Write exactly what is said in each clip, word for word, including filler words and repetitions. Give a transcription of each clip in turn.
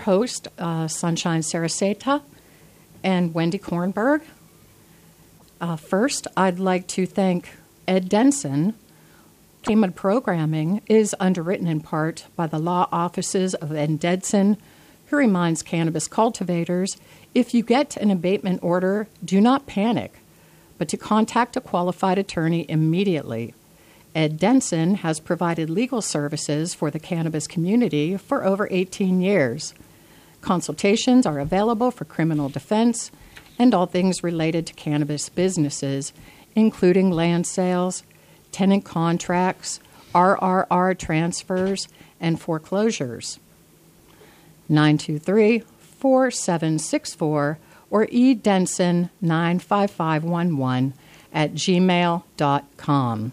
host, uh, Sunshine Saraseta and Wendy Kornberg. Uh, first, I'd like to thank Ed Denson. Cayman programming is underwritten in part by the law offices of Ed Denson, who reminds cannabis cultivators, if you get an abatement order, do not panic, but to contact a qualified attorney immediately. Ed Denson has provided legal services for the cannabis community for over eighteen years. Consultations are available for criminal defense and all things related to cannabis businesses, including land sales, tenant contracts, R R R transfers, and foreclosures. nine two three, four seven six four or edenson nine five five one one at gmail dot com.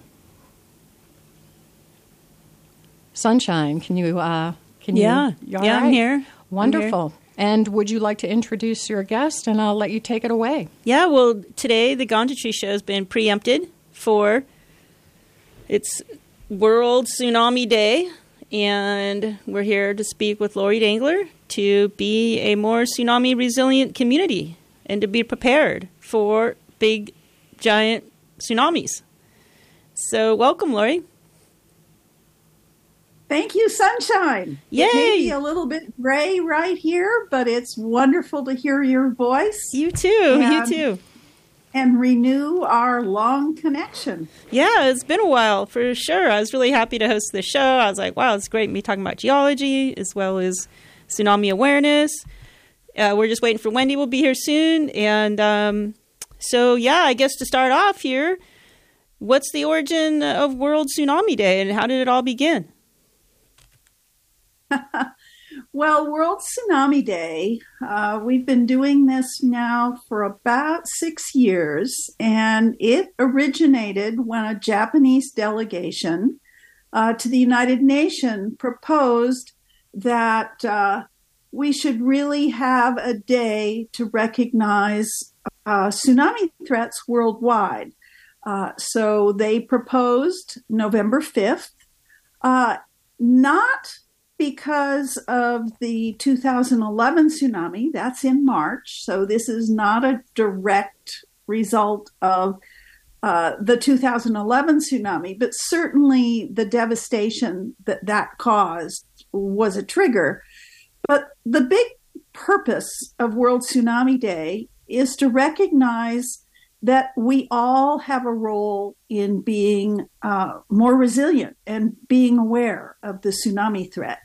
Sunshine, can you, uh, can yeah. you? Yeah, right? I'm here. Wonderful. I'm here. And would you like to introduce your guest, and I'll let you take it away. Yeah, well, today the Ganja Tree Show has been preempted for it's World Tsunami Day, and we're here to speak with Lori Dangler to be a more tsunami resilient community and to be prepared for big, giant tsunamis. So welcome, Lori. Thank you, Sunshine. Yay! It may be a little bit gray right here, but it's wonderful to hear your voice. You too. And, you too. And renew our long connection. Yeah, it's been a while for sure. I was really happy to host this show. I was like, wow, it's great me talking about geology as well as tsunami awareness. Uh, we're just waiting for Wendy. Will be here soon. And um, so, yeah, I guess to start off here, what's the origin of World Tsunami Day and how did it all begin? Well, World Tsunami Day, uh, we've been doing this now for about six years, and it originated when a Japanese delegation uh, to the United Nations proposed that uh, we should really have a day to recognize uh, tsunami threats worldwide. Uh, so they proposed November fifth, uh, not because of the two thousand eleven tsunami. That's in March. So this is not a direct result of uh, the two thousand eleven tsunami, but certainly the devastation that that caused was a trigger. But the big purpose of World Tsunami Day is to recognize that we all have a role in being uh, more resilient and being aware of the tsunami threat.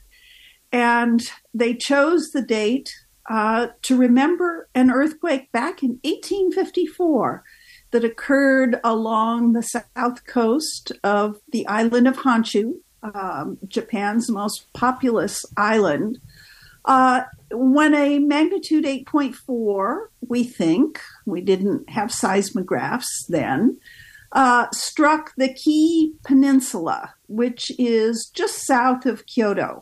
And they chose the date uh, to remember an earthquake back in eighteen fifty-four that occurred along the south coast of the island of Honshu, um, Japan's most populous island, uh, when a magnitude eight point four, we think, we didn't have seismographs then, uh, struck the Kii Peninsula, which is just south of Kyoto.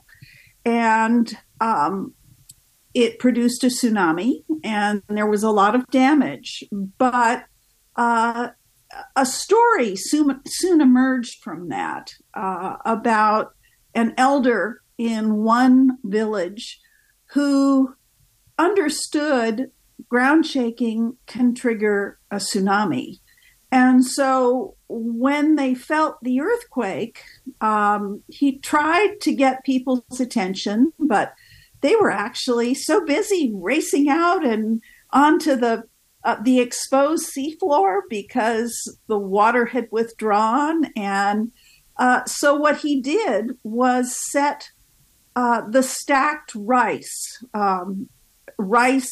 And um, it produced a tsunami, and there was a lot of damage. But uh, a story soon, soon emerged from that uh, about an elder in one village who understood ground shaking can trigger a tsunami. And so when they felt the earthquake, um, he tried to get people's attention, but they were actually so busy racing out and onto the uh, the exposed seafloor because the water had withdrawn. And uh, so what he did was set uh, the stacked rice. Um, rice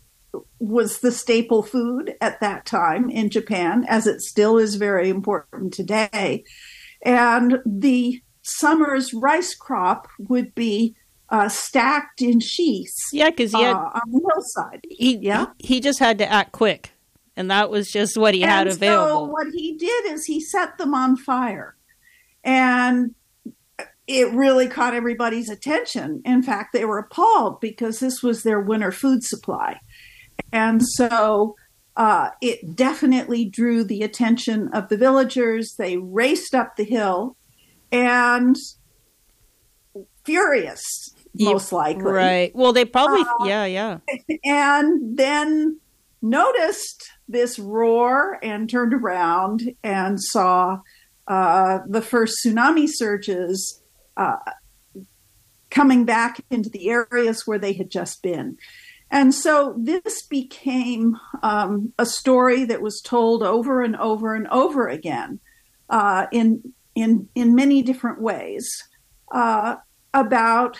was the staple food at that time in Japan, as it still is very important today. And the summer's rice crop would be uh, stacked in sheaths. Yeah, because he had, uh, on the hillside. He, yeah? he just had to act quick, and that was just what he and had available. So what he did is he set them on fire. And it really caught everybody's attention. In fact, they were appalled because this was their winter food supply. And so uh, it definitely drew the attention of the villagers. They raced up the hill and furious most likely. Right. Well, they probably, Uh, yeah, yeah. And then noticed this roar and turned around and saw uh, the first tsunami surges uh, coming back into the areas where they had just been. And so this became um, a story that was told over and over and over again uh, in in in many different ways uh, about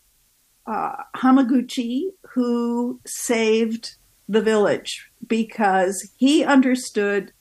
uh, Hamaguchi, who saved the village because he understood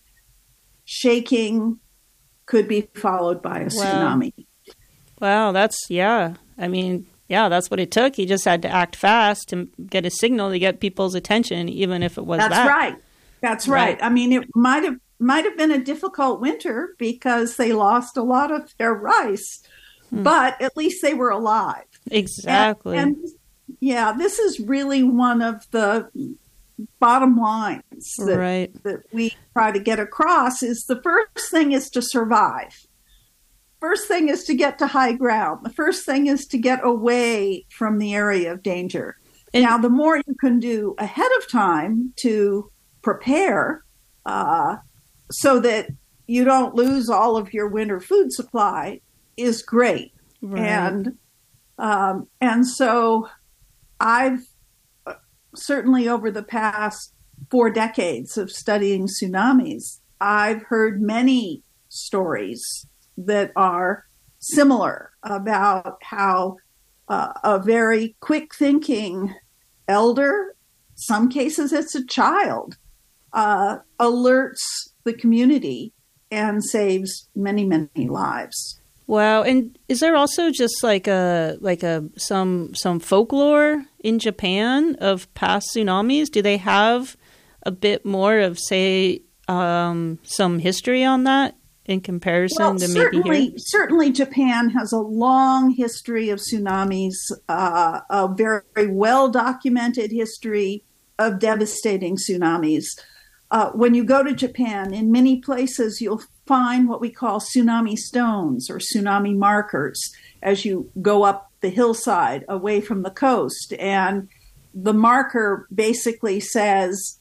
shaking could be followed by a Wow. tsunami. Wow, that's, yeah. I mean, yeah, that's what it took. He just had to act fast and get a signal to get people's attention, even if it was That's that. right. That's right. Right. I mean, it might have might have been a difficult winter because they lost a lot of their rice, Hmm. but at least they were alive. Exactly. And, and yeah, this is really one of the bottom lines that, Right. that we try to get across is the first thing is to survive. First thing is to get to high ground. The first thing is to get away from the area of danger. And- now, the more you can do ahead of time to prepare uh, so that you don't lose all of your winter food supply is great. Right. And um, and so I've uh, certainly over the past four decades of studying tsunamis, I've heard many stories that are similar about how uh, a very quick thinking elder, some cases it's a child, uh, alerts the community and saves many, many lives. Wow. And is there also just like a like a some some folklore in Japan of past tsunamis? Do they have a bit more of, say, um, some history on that in comparison Well, to maybe certainly, here? certainly Japan has a long history of tsunamis, uh, a very, very well-documented history of devastating tsunamis. Uh, when you go to Japan, in many places, you'll find what we call tsunami stones or tsunami markers as you go up the hillside away from the coast. And the marker basically says,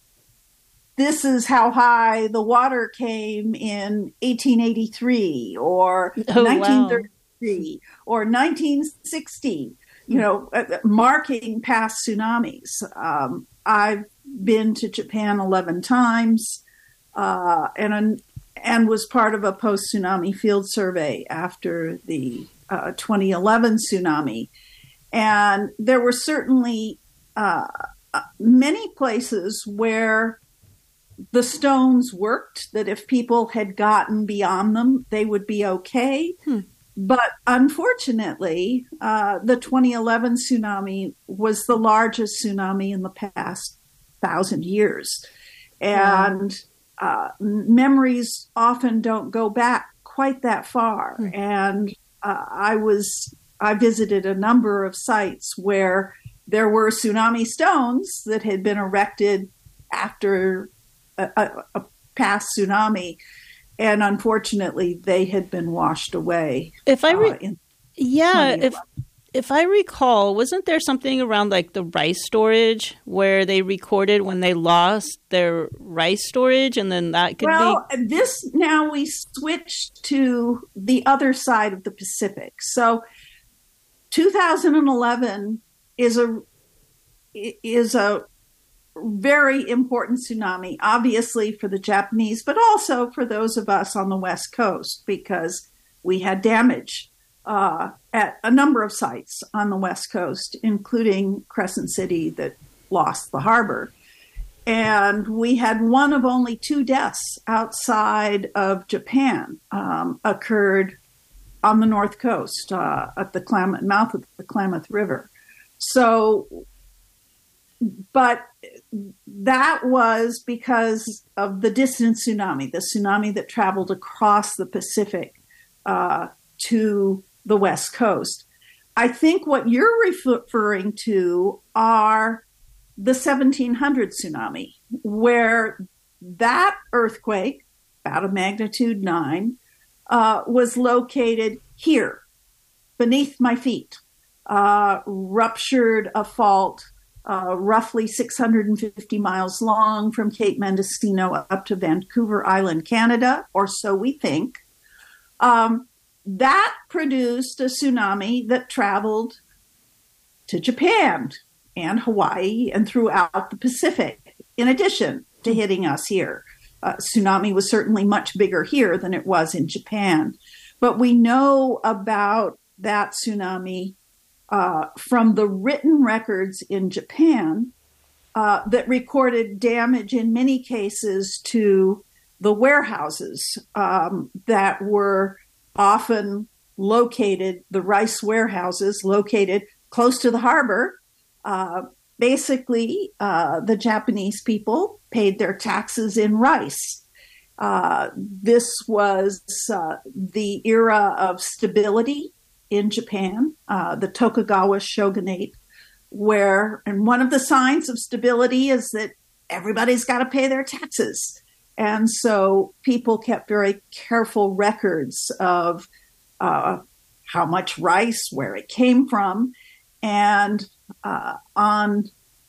this is how high the water came in eighteen eighty-three or Oh, wow. nineteen thirty-three or nineteen sixty, you know, uh, marking past tsunamis. Um, I've been to Japan eleven times uh, and and was part of a post-tsunami field survey after the uh, twenty eleven tsunami. And there were certainly uh, many places where the stones worked, that if people had gotten beyond them, they would be okay. Hmm. But unfortunately, uh, the twenty eleven tsunami was the largest tsunami in the past thousand years. And uh, memories often don't go back quite that far. Hmm. And uh, I was, I visited a number of sites where there were tsunami stones that had been erected after a, a, a past tsunami. And unfortunately, they had been washed away. If I re- uh, in yeah, twenty if if I recall, wasn't there something around like the rice storage where they recorded when they lost their rice storage, and then that could well, be this now we switched to the other side of the Pacific. So, two thousand eleven is a is a very important tsunami, obviously for the Japanese, but also for those of us on the West Coast, because we had damage uh, at a number of sites on the West Coast, including Crescent City that lost the harbor. And we had one of only two deaths outside of Japan um, occurred on the North Coast uh, at the Klamath, mouth of the Klamath River. So, but that was because of the distant tsunami, the tsunami that traveled across the Pacific uh, to the West Coast. I think what you're referring to are the seventeen hundred tsunami, where that earthquake, about a magnitude nine, uh, was located here, beneath my feet. uh, ruptured a fault uh, roughly six hundred fifty miles long from Cape Mendocino up to Vancouver Island, Canada, or so we think. Um, that produced a tsunami that traveled to Japan and Hawaii and throughout the Pacific, in addition to hitting us here. Uh, tsunami was certainly much bigger here than it was in Japan. But we know about that tsunami uh, from the written records in Japan uh, that recorded damage in many cases to the warehouses um, that were often located, the rice warehouses located close to the harbor. Uh, basically, uh, the Japanese people paid their taxes in rice. Uh, this was uh, the era of stability in Japan, uh, the Tokugawa shogunate, where, and one of the signs of stability is that everybody's got to pay their taxes. And so people kept very careful records of uh, how much rice, where it came from. And uh, on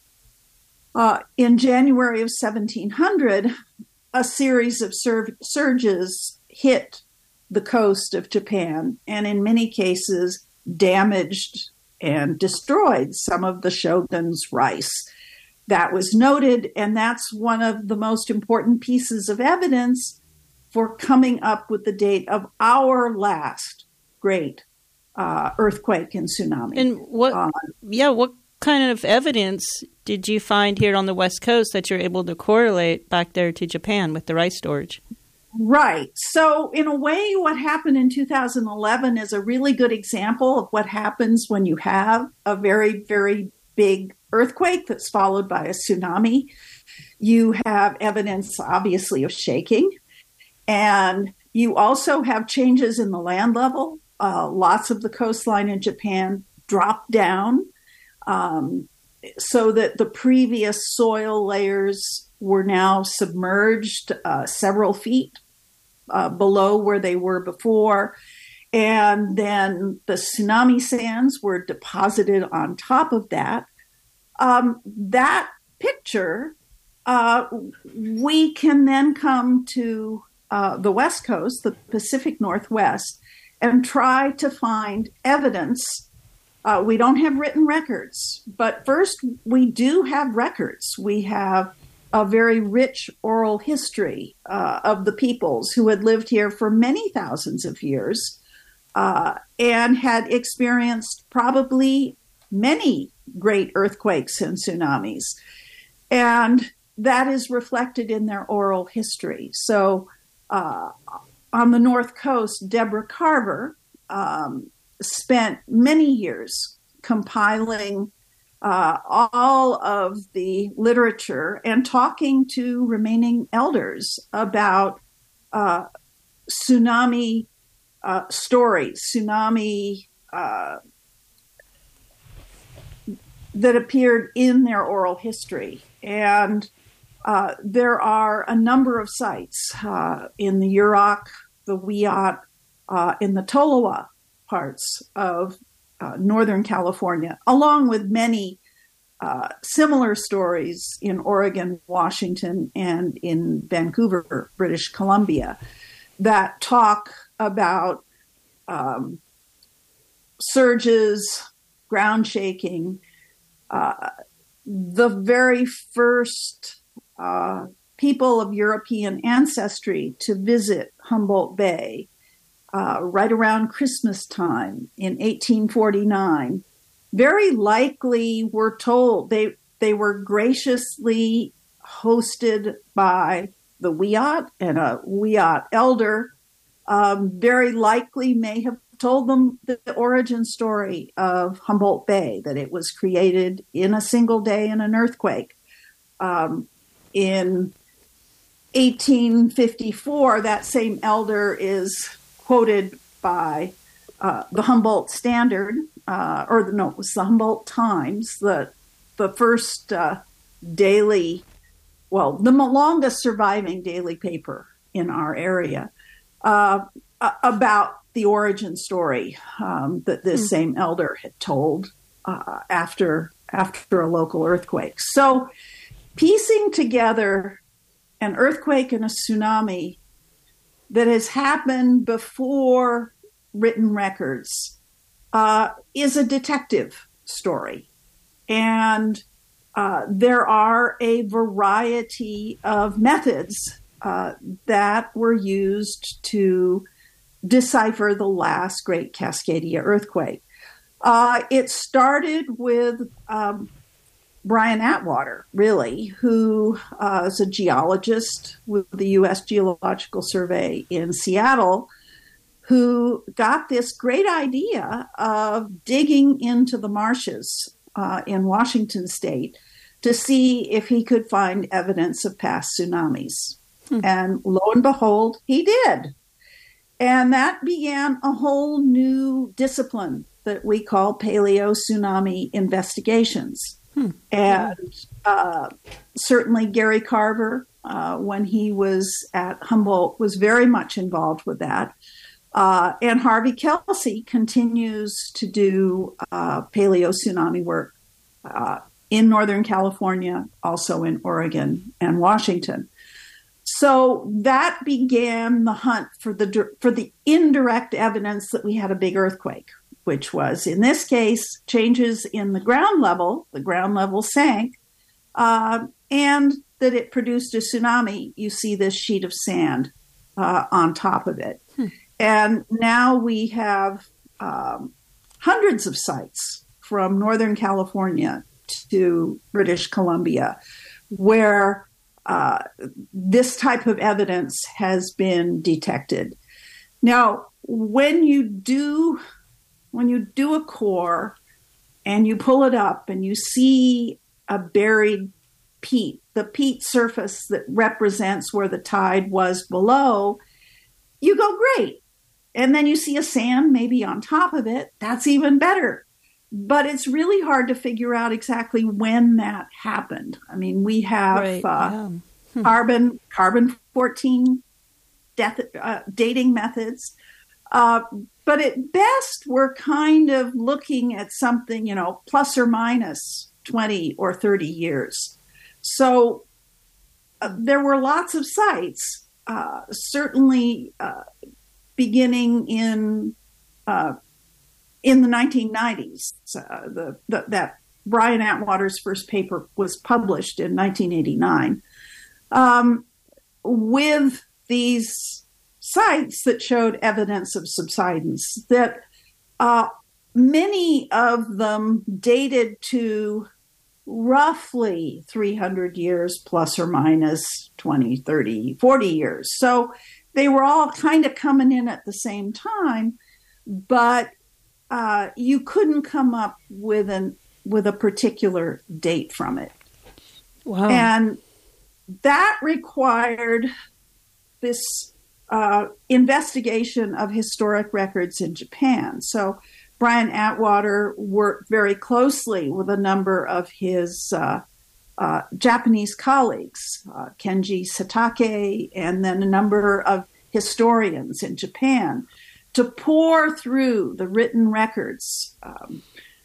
uh, in January of seventeen hundred, a series of sur- surges hit the coast of Japan and in many cases damaged and destroyed some of the shogun's rice. That was noted, and that's one of the most important pieces of evidence for coming up with the date of our last great uh, earthquake and tsunami. And what, uh, yeah, what kind of evidence did you find here on the West Coast that you're able to correlate back there to Japan with the rice storage? Right. So in a way, what happened in two thousand eleven is a really good example of what happens when you have a very, very big earthquake that's followed by a tsunami. You have evidence, obviously, of shaking. And you also have changes in the land level. Uh, lots of the coastline in Japan dropped down um, so that the previous soil layers were now submerged uh, several feet uh, below where they were before. And then the tsunami sands were deposited on top of that. Um, that picture, uh, we can then come to uh, the West Coast, the Pacific Northwest, and try to find evidence. Uh, we don't have written records, but first we do have records. We have a very rich oral history uh, of the peoples who had lived here for many thousands of years uh, and had experienced probably many great earthquakes and tsunamis. And that is reflected in their oral history. So uh, on the North Coast, Deborah Carver um, spent many years compiling uh, all of the literature and talking to remaining elders about uh, tsunami uh, stories, tsunami uh, that appeared in their oral history. And uh, there are a number of sites uh, in the Yurok, the Wiyot, uh, in the Tolowa parts of uh, Northern California, along with many uh, similar stories in Oregon, Washington, and in Vancouver, British Columbia, that talk about um, surges, ground shaking. Uh, the very first uh, people of European ancestry to visit Humboldt Bay uh, right around Christmas time in eighteen forty-nine, very likely were told they they were graciously hosted by the Wiyot and a Wiyot elder, um, very likely may have told them the origin story of Humboldt Bay, that it was created in a single day in an earthquake. Um, in eighteen fifty-four, that same elder is quoted by uh, the Humboldt Standard, uh, or the, no, it was the Humboldt Times, the the first uh, daily, well, the longest surviving daily paper in our area, uh, about the origin story um, that this mm. same elder had told uh, after after a local earthquake. So piecing together an earthquake and a tsunami that has happened before written records uh, is a detective story. And uh, there are a variety of methods uh, that were used to decipher the last great Cascadia earthquake. Uh, it started with um, Brian Atwater, really, who uh, is a geologist with the U S Geological Survey in Seattle, who got this great idea of digging into the marshes uh, in Washington state to see if he could find evidence of past tsunamis. Hmm. And lo and behold, he did. And that began a whole new discipline that we call paleo-tsunami investigations. Hmm. And uh, certainly Gary Carver, uh, when he was at Humboldt, was very much involved with that. Uh, and Harvey Kelsey continues to do uh, paleo-tsunami work uh, in Northern California, also in Oregon and Washington. So that began the hunt for the for the indirect evidence that we had a big earthquake, which was, in this case, changes in the ground level. The ground level sank, uh, and that it produced a tsunami. You see this sheet of sand uh, on top of it. Hmm. And now we have um, hundreds of sites from Northern California to British Columbia where uh, this type of evidence has been detected. Now, when you do when you do a core and you pull it up and you see a buried peat, the peat surface that represents where the tide was below, you go, great. And then you see a sand maybe on top of it. That's even better. But it's really hard to figure out exactly when that happened. I mean, we have right, uh, yeah. hmm. carbon carbon fourteen death, uh, dating methods. Uh, but at best, we're kind of looking at something, you know, plus or minus twenty or thirty years. So uh, there were lots of sites, uh, certainly uh, beginning in uh, in the nineteen nineties. Uh, the, the, that Brian Atwater's first paper was published in nineteen eighty-nine um, with these sites that showed evidence of subsidence, that uh, many of them dated to roughly three hundred years plus or minus twenty, thirty, forty years. So they were all kind of coming in at the same time, but uh, you couldn't come up with an with a particular date from it. Wow. And that required this uh, investigation of historic records in Japan. So Brian Atwater worked very closely with a number of his uh, uh, Japanese colleagues, uh, Kenji Satake, and then a number of historians in Japan, to pour through the written records, um,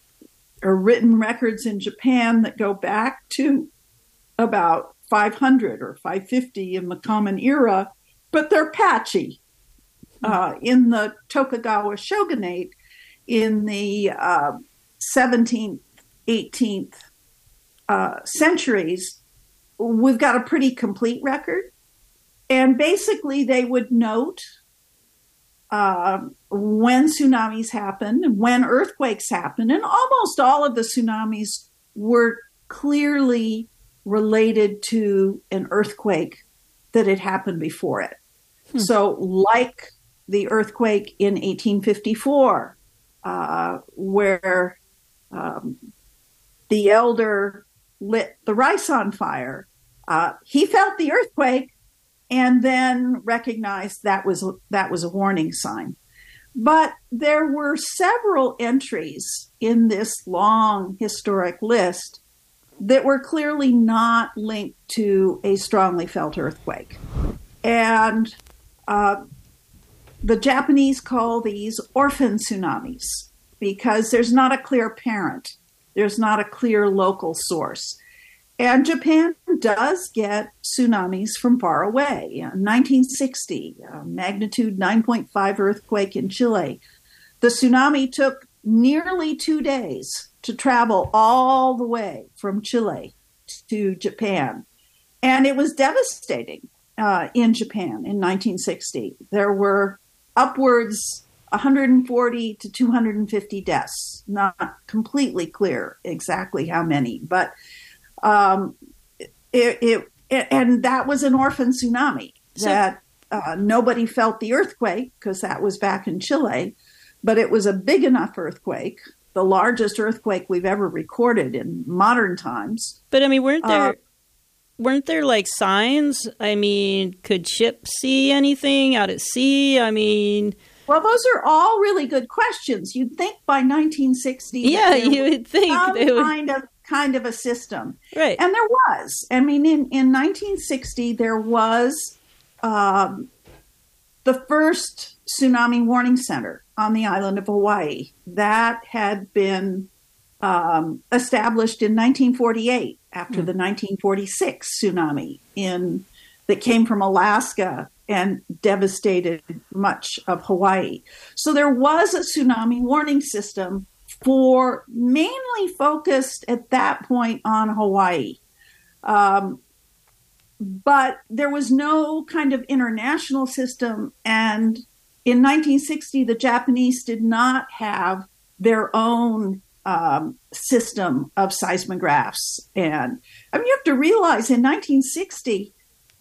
or written records in Japan that go back to about five hundred or five fifty in the Common Era, but they're patchy. Uh, in the Tokugawa shogunate, in the uh, seventeenth, eighteenth uh, centuries, we've got a pretty complete record. And basically they would note uh, when tsunamis happen, when earthquakes happen, and almost all of the tsunamis were clearly related to an earthquake that had happened before it. Hmm. So like the earthquake in eighteen fifty-four, uh, where um, the elder lit the rice on fire, uh, he felt the earthquake and then recognized that was that was a warning sign. But there were several entries in this long historic list that were clearly not linked to a strongly felt earthquake. And uh, the Japanese call these orphan tsunamis because there's not a clear parent. There's not a clear local source. And Japan does get tsunamis from far away. In nineteen sixty, a magnitude nine point five earthquake in Chile. The tsunami took nearly two days to travel all the way from Chile to Japan. And it was devastating uh, in Japan in nineteen sixty. There were upwards one hundred forty to two hundred fifty deaths. Not completely clear exactly how many, but um, it, it, it and that was an orphan tsunami so, that uh, nobody felt the earthquake because that was back in Chile, but it was a big enough earthquake, the largest earthquake we've ever recorded in modern times. But I mean, weren't there? Uh, Weren't there like signs? I mean, could ships see anything out at sea? I mean, well, those are all really good questions. You'd think by nineteen sixty, yeah, you would think some they would... kind of kind of a system, right? And there was. I mean, in in nineteen sixty, there was um, the first tsunami warning center on the island of Hawaii that had been um, established in nineteen forty-eight. After the nineteen forty-six tsunami in that came from Alaska and devastated much of Hawaii. So there was a tsunami warning system for mainly focused at that point on Hawaii. Um, but there was no kind of international system. And in nineteen sixty, the Japanese did not have their own Um, system of seismographs. And I mean, you have to realize in nineteen sixty,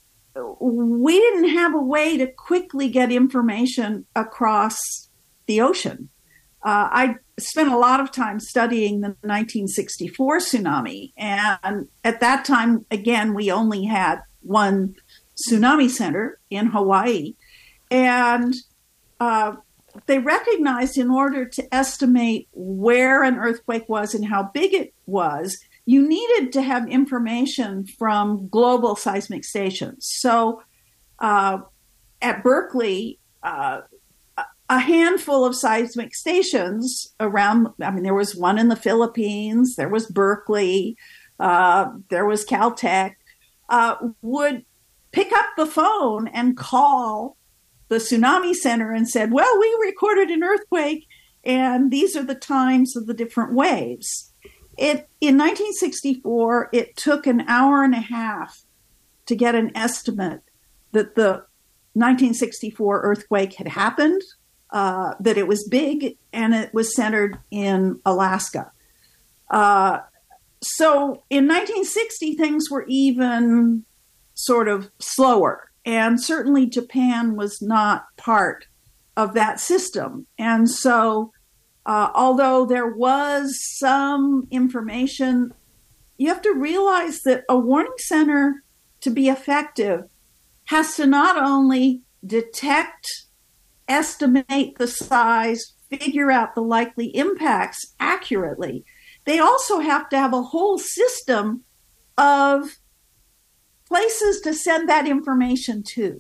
we didn't have a way to quickly get information across the ocean. Uh, I spent a lot of time studying the nineteen sixty-four tsunami. And at that time, again, we only had one tsunami center in Hawaii. And uh, they recognized in order to estimate where an earthquake was and how big it was, you needed to have information from global seismic stations. So uh, at Berkeley, uh, a handful of seismic stations around, I mean, there was one in the Philippines, there was Berkeley, uh, there was Caltech, uh, would pick up the phone and call the tsunami center and said, well, we recorded an earthquake and these are the times of the different waves. It in nineteen sixty-four, it took an hour and a half to get an estimate that the nineteen sixty-four earthquake had happened, uh, that it was big, and it was centered in Alaska. Uh, so in nineteen sixty, things were even sort of slower. And certainly Japan was not part of that system. And so, uh, although there was some information, you have to realize that a warning center, to be effective, has to not only detect, estimate the size, figure out the likely impacts accurately, they also have to have a whole system of places to send that information to.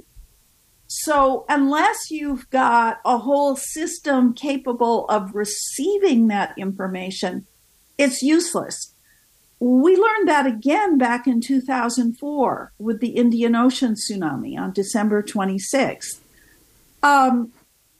So unless you've got a whole system capable of receiving that information, it's useless. We learned that again back in two thousand four with the Indian Ocean tsunami on December twenty-sixth. Um,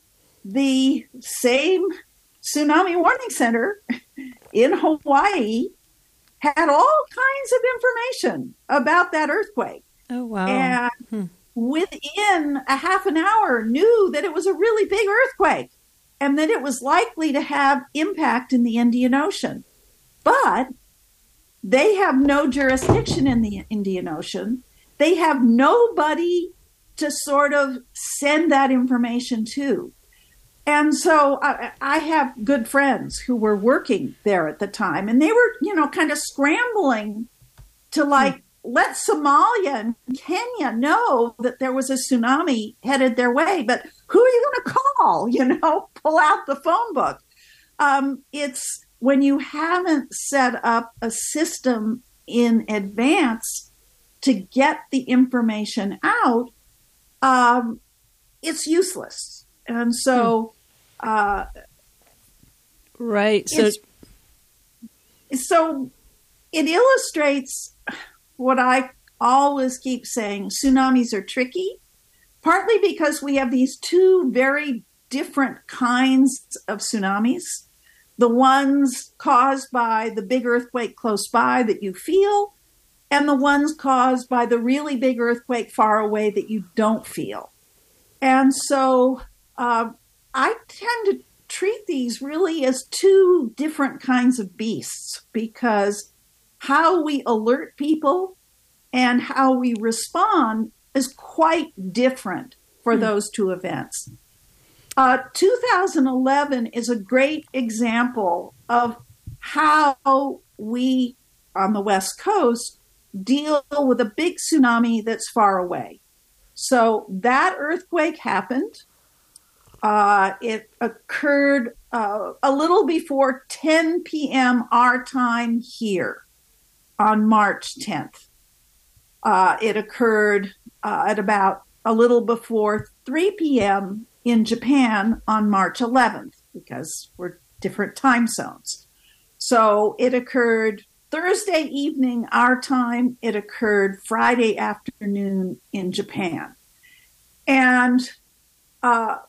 the same tsunami warning center in Hawaii had all kinds of information about that earthquake. Oh, wow. And hmm. within a half an hour knew that it was a really big earthquake and that it was likely to have impact in the Indian Ocean. But they have no jurisdiction in the Indian Ocean. They have nobody to sort of send that information to. And so I, I have good friends who were working there at the time, and they were, you know, kind of scrambling to like let Somalia and Kenya know that there was a tsunami headed their way. But who are you going to call? You know, pull out the phone book. Um, it's when you haven't set up a system in advance to get the information out, um, it's useless. And so, uh, right. So, so it illustrates what I always keep saying. Tsunamis are tricky, partly because we have these two very different kinds of tsunamis. The ones caused by the big earthquake close by that you feel, and the ones caused by the really big earthquake far away that you don't feel. And so uh, I tend to treat these really as two different kinds of beasts, because how we alert people and how we respond is quite different for mm. those two events. Uh, two thousand eleven is a great example of how we on the West Coast deal with a big tsunami that's far away. So that earthquake happened. Uh, it occurred uh, a little before ten p.m. our time here on March tenth. Uh, it occurred uh, at about a little before three p.m. in Japan on March eleventh, because we're different time zones. So it occurred Thursday evening our time. It occurred Friday afternoon in Japan. And uh,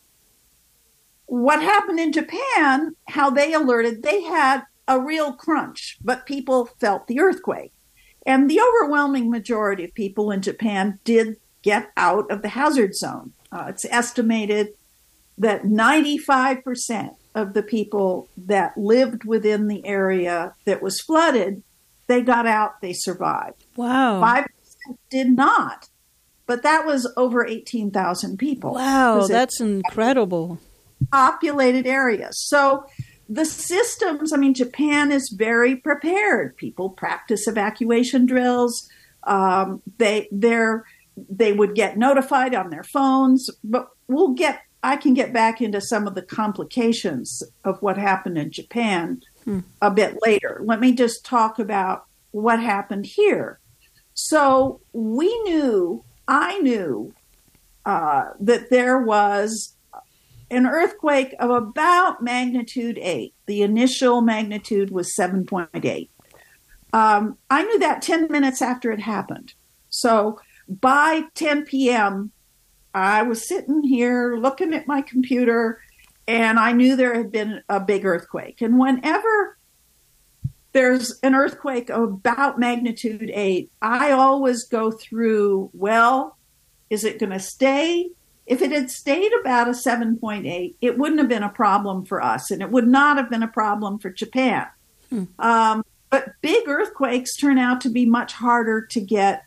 what happened in Japan, how they alerted, they had a real crunch, but people felt the earthquake. And the overwhelming majority of people in Japan did get out of the hazard zone. Uh, it's estimated that ninety-five percent of the people that lived within the area that was flooded, they got out, they survived. Wow. five percent did not. But that was over eighteen thousand people. Wow, that's incredible. Populated areas. So the systems, I mean, Japan is very prepared. People practice evacuation drills. Um, they they're they would get notified on their phones, but we'll get I can get back into some of the complications of what happened in Japan hmm. a bit later. Let me just talk about what happened here. So we knew, I knew uh, that there was an earthquake of about magnitude eight. The initial magnitude was seven point eight. Um, I knew that ten minutes after it happened. So by ten p.m., I was sitting here looking at my computer, and I knew there had been a big earthquake. And whenever there's an earthquake of about magnitude eight, I always go through, well, is it going to stay? If it had stayed about a seven point eight, it wouldn't have been a problem for us, and it would not have been a problem for Japan. Hmm. Um, but big earthquakes turn out to be much harder to get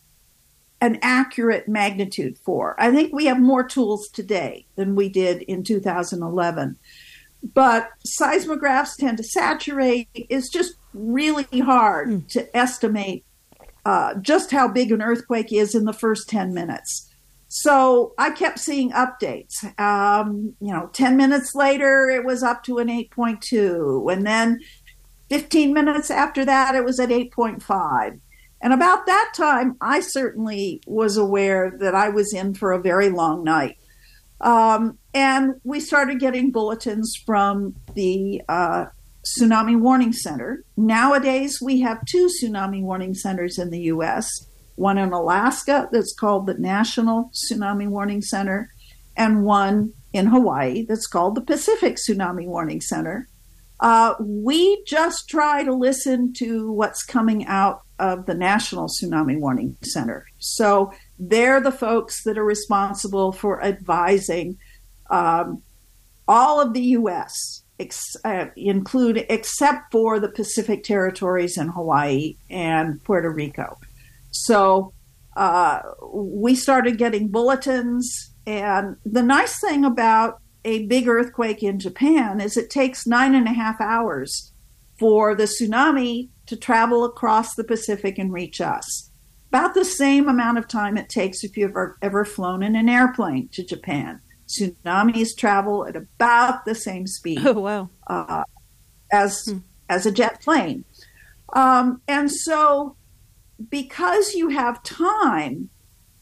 an accurate magnitude for. I think we have more tools today than we did in two thousand eleven. But seismographs tend to saturate. It's just really hard mm. to estimate uh, just how big an earthquake is in the first ten minutes. So I kept seeing updates. Um, you know, ten minutes later, it was up to an eight point two. And then fifteen minutes after that, it was at eight point five. And about that time, I certainly was aware that I was in for a very long night. Um, and we started getting bulletins from the uh, Tsunami Warning Center. Nowadays, we have two Tsunami Warning Centers in the U S, one in Alaska that's called the National Tsunami Warning Center, and one in Hawaii that's called the Pacific Tsunami Warning Center. Uh, we just try to listen to what's coming out of the National Tsunami Warning Center. So they're the folks that are responsible for advising um, all of the U S, ex- uh, include except for the Pacific territories and Hawaii and Puerto Rico. So uh, we started getting bulletins. And the nice thing about a big earthquake in Japan is it takes nine and a half hours for the tsunami to travel across the Pacific and reach us. About the same amount of time it takes if you've ever, ever flown in an airplane to Japan. Tsunamis travel at about the same speed oh, wow. uh, as, hmm. as a jet plane. Um, and so because you have time,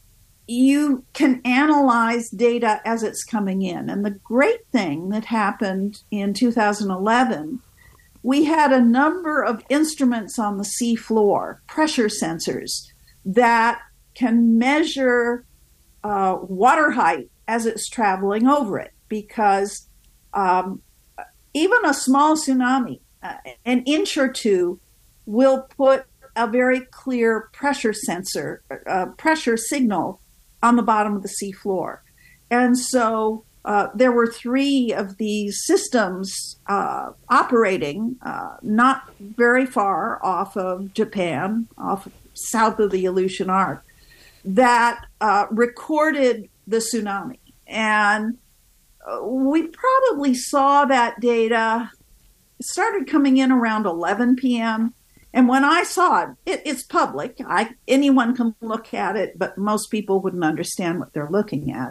you can analyze data as it's coming in. And the great thing that happened in two thousand eleven, we had a number of instruments on the sea floor, pressure sensors, that can measure uh, water height as it's traveling over it. Because um, even a small tsunami, uh, an inch or two, will put a very clear pressure sensor, uh, pressure signal on the bottom of the sea floor. And so uh, there were three of these systems uh, operating uh, not very far off of Japan, off south of the Aleutian Arc, that uh, recorded the tsunami. And we probably saw that data. It started coming in around eleven p.m. And when I saw it, it it's public. I, anyone can look at it, but most people wouldn't understand what they're looking at.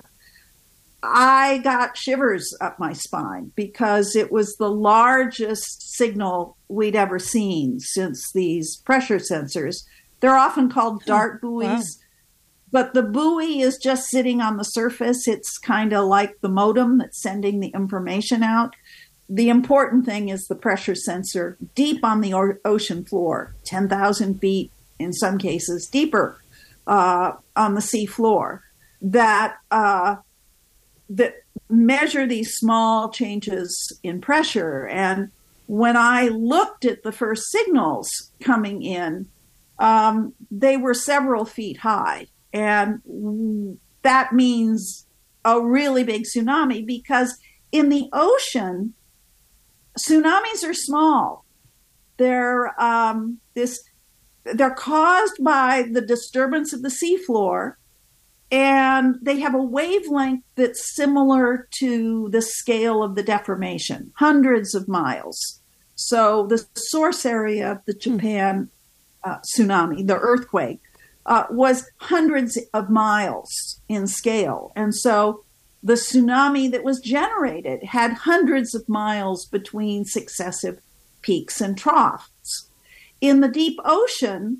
I got shivers up my spine because it was the largest signal we'd ever seen since these pressure sensors. They're often called dart buoys, wow. But the buoy is just sitting on the surface. It's kind of like the modem that's sending the information out. The important thing is the pressure sensor deep on the o- ocean floor, ten thousand feet in some cases, deeper uh, on the sea floor, that uh, that measure these small changes in pressure. And when I looked at the first signals coming in, um, they were several feet high. And that means a really big tsunami, because in the ocean, tsunamis are small. They're um, this. They're caused by the disturbance of the seafloor, and they have a wavelength that's similar to the scale of the deformation, hundreds of miles. So the source area of the Japan uh, tsunami, the earthquake, uh, was hundreds of miles in scale, and so the tsunami that was generated had hundreds of miles between successive peaks and troughs. In the deep ocean,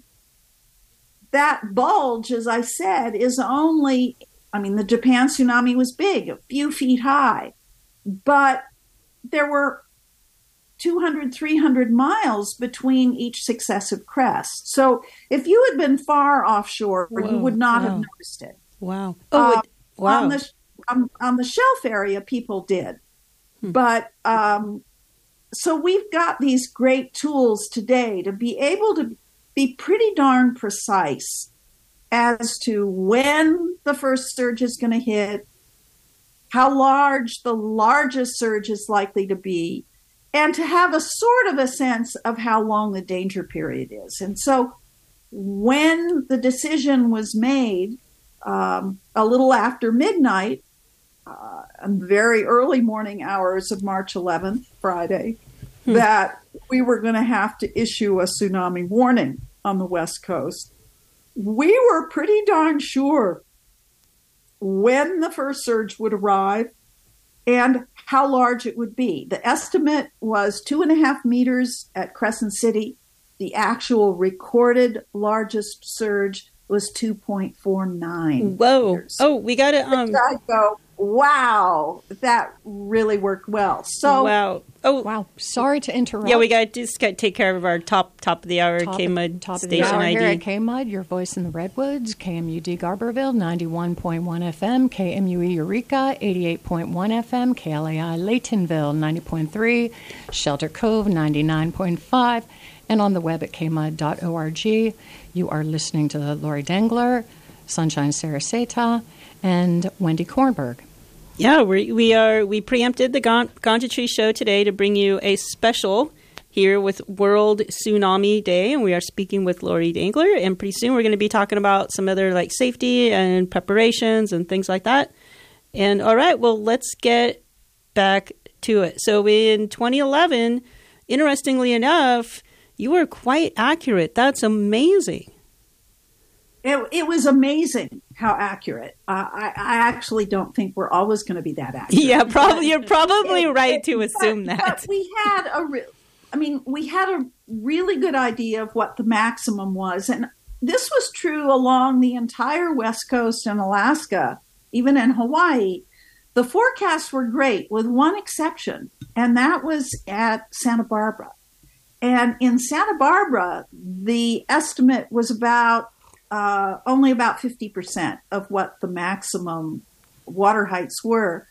that bulge, as I said, is only, I mean, the Japan tsunami was big, a few feet high, but there were two hundred, three hundred miles between each successive crest. So if you had been far offshore, Whoa, you would not wow. have noticed it. Wow. Oh, uh, wow. On the, on, on the shelf area, people did. Hmm. But um, so we've got these great tools today to be able to be pretty darn precise as to when the first surge is going to hit, how large the largest surge is likely to be, and to have a sort of a sense of how long the danger period is. And so when the decision was made um, a little after midnight, uh, in the very early morning hours of March eleventh, Friday, hmm. that we were going to have to issue a tsunami warning on the West Coast, we were pretty darn sure when the first surge would arrive and how large it would be. The estimate was two and a half meters at Crescent City. The actual recorded largest surge was two point four nine. Whoa. Meters. Oh, we got to... Um... I go, wow, that really worked well. So, wow. Oh, wow. Sorry to interrupt. Yeah, we got to just got to take care of our top top of the hour top K M U D top station of the hour I D. Here at K M U D, your voice in the Redwoods, K M U D Garberville, ninety-one point one F M, K M U E Eureka, eighty-eight point one F M, K L A I Laytonville, ninety point three, Shelter Cove, ninety-nine point five, and on the web at k m u d dot org. You are listening to Lori Dengler, Sunshine Saraseta, and Wendy Kornberg. Yeah, we we are we preempted the Ganja Tree Show today to bring you a special here with World Tsunami Day, and we are speaking with Lori Dengler. And pretty soon we're going to be talking about some other like safety and preparations and things like that. And all right, well, let's get back to it. So in twenty eleven, interestingly enough, you were quite accurate. That's amazing. It, it was amazing how accurate. Uh, I, I actually don't think we're always going to be that accurate. Yeah, probably. You're probably it, right it, to assume but, that. But we had a, re- I mean, we had a really good idea of what the maximum was, and this was true along the entire West Coast and Alaska, even in Hawaii. The forecasts were great with one exception, and that was at Santa Barbara. And in Santa Barbara, the estimate was about uh, only about fifty percent of what the maximum water heights were,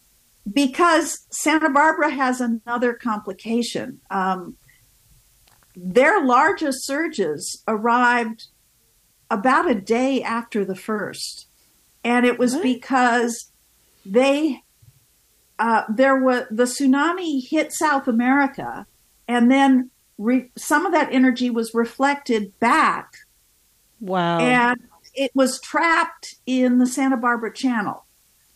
because Santa Barbara has another complication. Um, their largest surges arrived about a day after the first. And it was what? because they, uh, there was, the tsunami hit South America, and then re, some of that energy was reflected back. Wow. And it was trapped in the Santa Barbara Channel.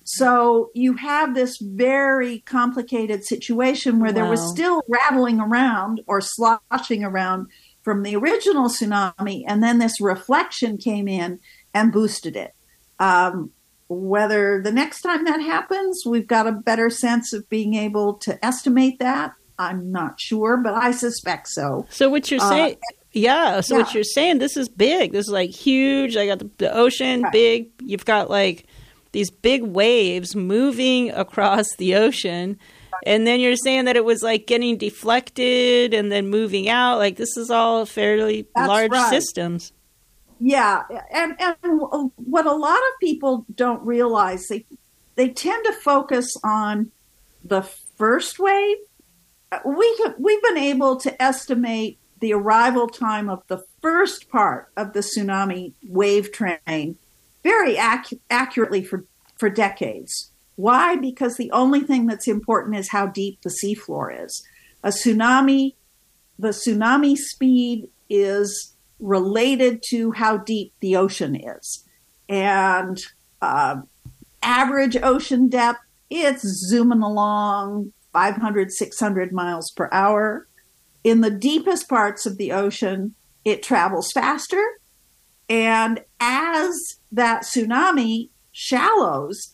So you have this very complicated situation where wow. there was still rattling around or sloshing around from the original tsunami, and then this reflection came in and boosted it. Um, whether the next time that happens, we've got a better sense of being able to estimate that, I'm not sure, but I suspect so. So what you're saying, uh, yeah, so yeah. what you're saying, this is big. This is like huge. I got the, the ocean, right. big. You've got like these big waves moving across the ocean. And then you're saying that it was like getting deflected and then moving out. Like this is all fairly That's large right. systems. Yeah. And, and what a lot of people don't realize, they, they tend to focus on the first wave. We, we've been able to estimate the arrival time of the first part of the tsunami wave train very ac- accurately for, for decades. Why? Because the only thing that's important is how deep the seafloor is. A tsunami, the tsunami speed is related to how deep the ocean is. And uh, average ocean depth, it's zooming along five hundred, six hundred miles per hour. In the deepest parts of the ocean, it travels faster. And as that tsunami shallows,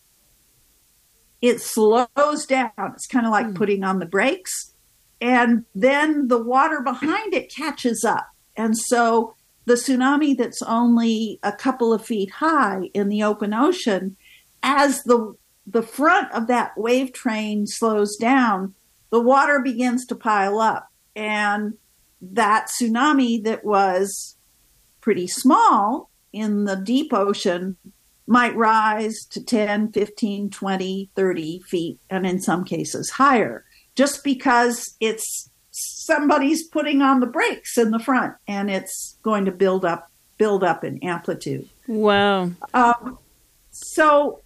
it slows down. It's kind of like mm. putting on the brakes. And then the water behind it catches up. And so the tsunami that's only a couple of feet high in the open ocean, as the the front of that wave train slows down, the water begins to pile up. And that tsunami that was pretty small in the deep ocean might rise to ten, fifteen, twenty, thirty feet, and in some cases higher, just because it's somebody's putting on the brakes in the front and it's going to build up, build up in amplitude. Wow. Um, so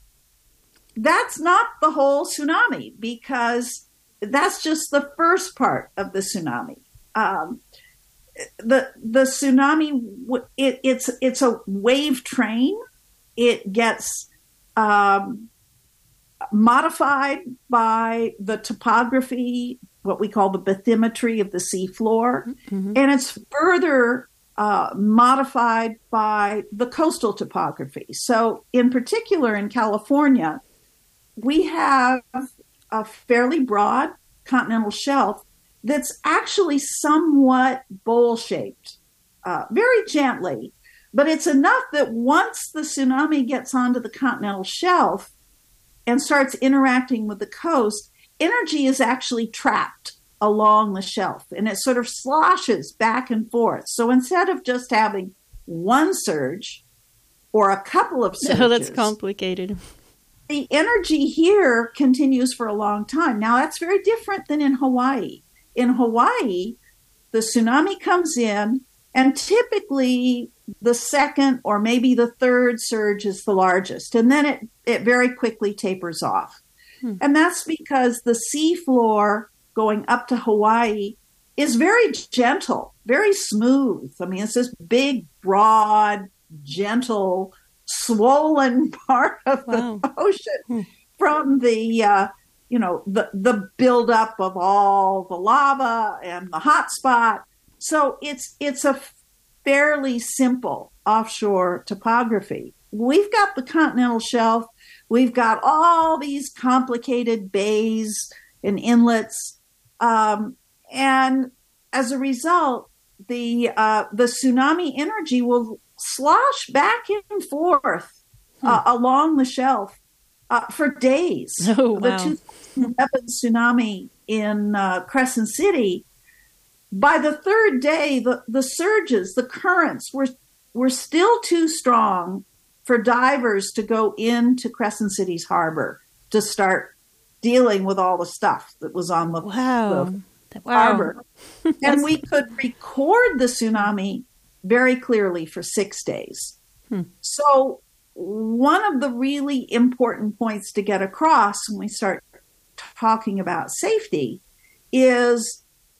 that's not the whole tsunami, because that's just the first part of the tsunami. Um, the the tsunami, it, it's it's a wave train. It gets um, modified by the topography, what we call the bathymetry of the seafloor, mm-hmm. and it's further uh, modified by the coastal topography. So in particular in California, we have a fairly broad continental shelf that's actually somewhat bowl-shaped, uh, very gently. But it's enough that once the tsunami gets onto the continental shelf and starts interacting with the coast, energy is actually trapped along the shelf, and it sort of sloshes back and forth. So instead of just having one surge or a couple of surges... Oh, that's complicated. The energy here continues for a long time. Now, that's very different than in Hawaii. In Hawaii, the tsunami comes in, and typically the second or maybe the third surge is the largest, and then it, it very quickly tapers off. Hmm. And that's because the seafloor going up to Hawaii is very gentle, very smooth. I mean, it's this big, broad, gentle, swollen part of wow. the ocean hmm. from the, uh, you know, the, the buildup of all the lava and the hot spot. So it's it's a fairly simple offshore topography. We've got the continental shelf. We've got all these complicated bays and inlets. Um, and as a result, the uh, the tsunami energy will slosh back and forth uh, hmm. along the shelf uh, for days. Oh, wow. The two thousand eleven tsunami in uh, Crescent City, by the third day, the, the surges, the currents were were still too strong for divers to go into Crescent City's harbor to start dealing with all the stuff that was on the, wow. the wow. harbor. And we could record the tsunami very clearly for six days. Hmm. So one of the really important points to get across when we start talking about safety is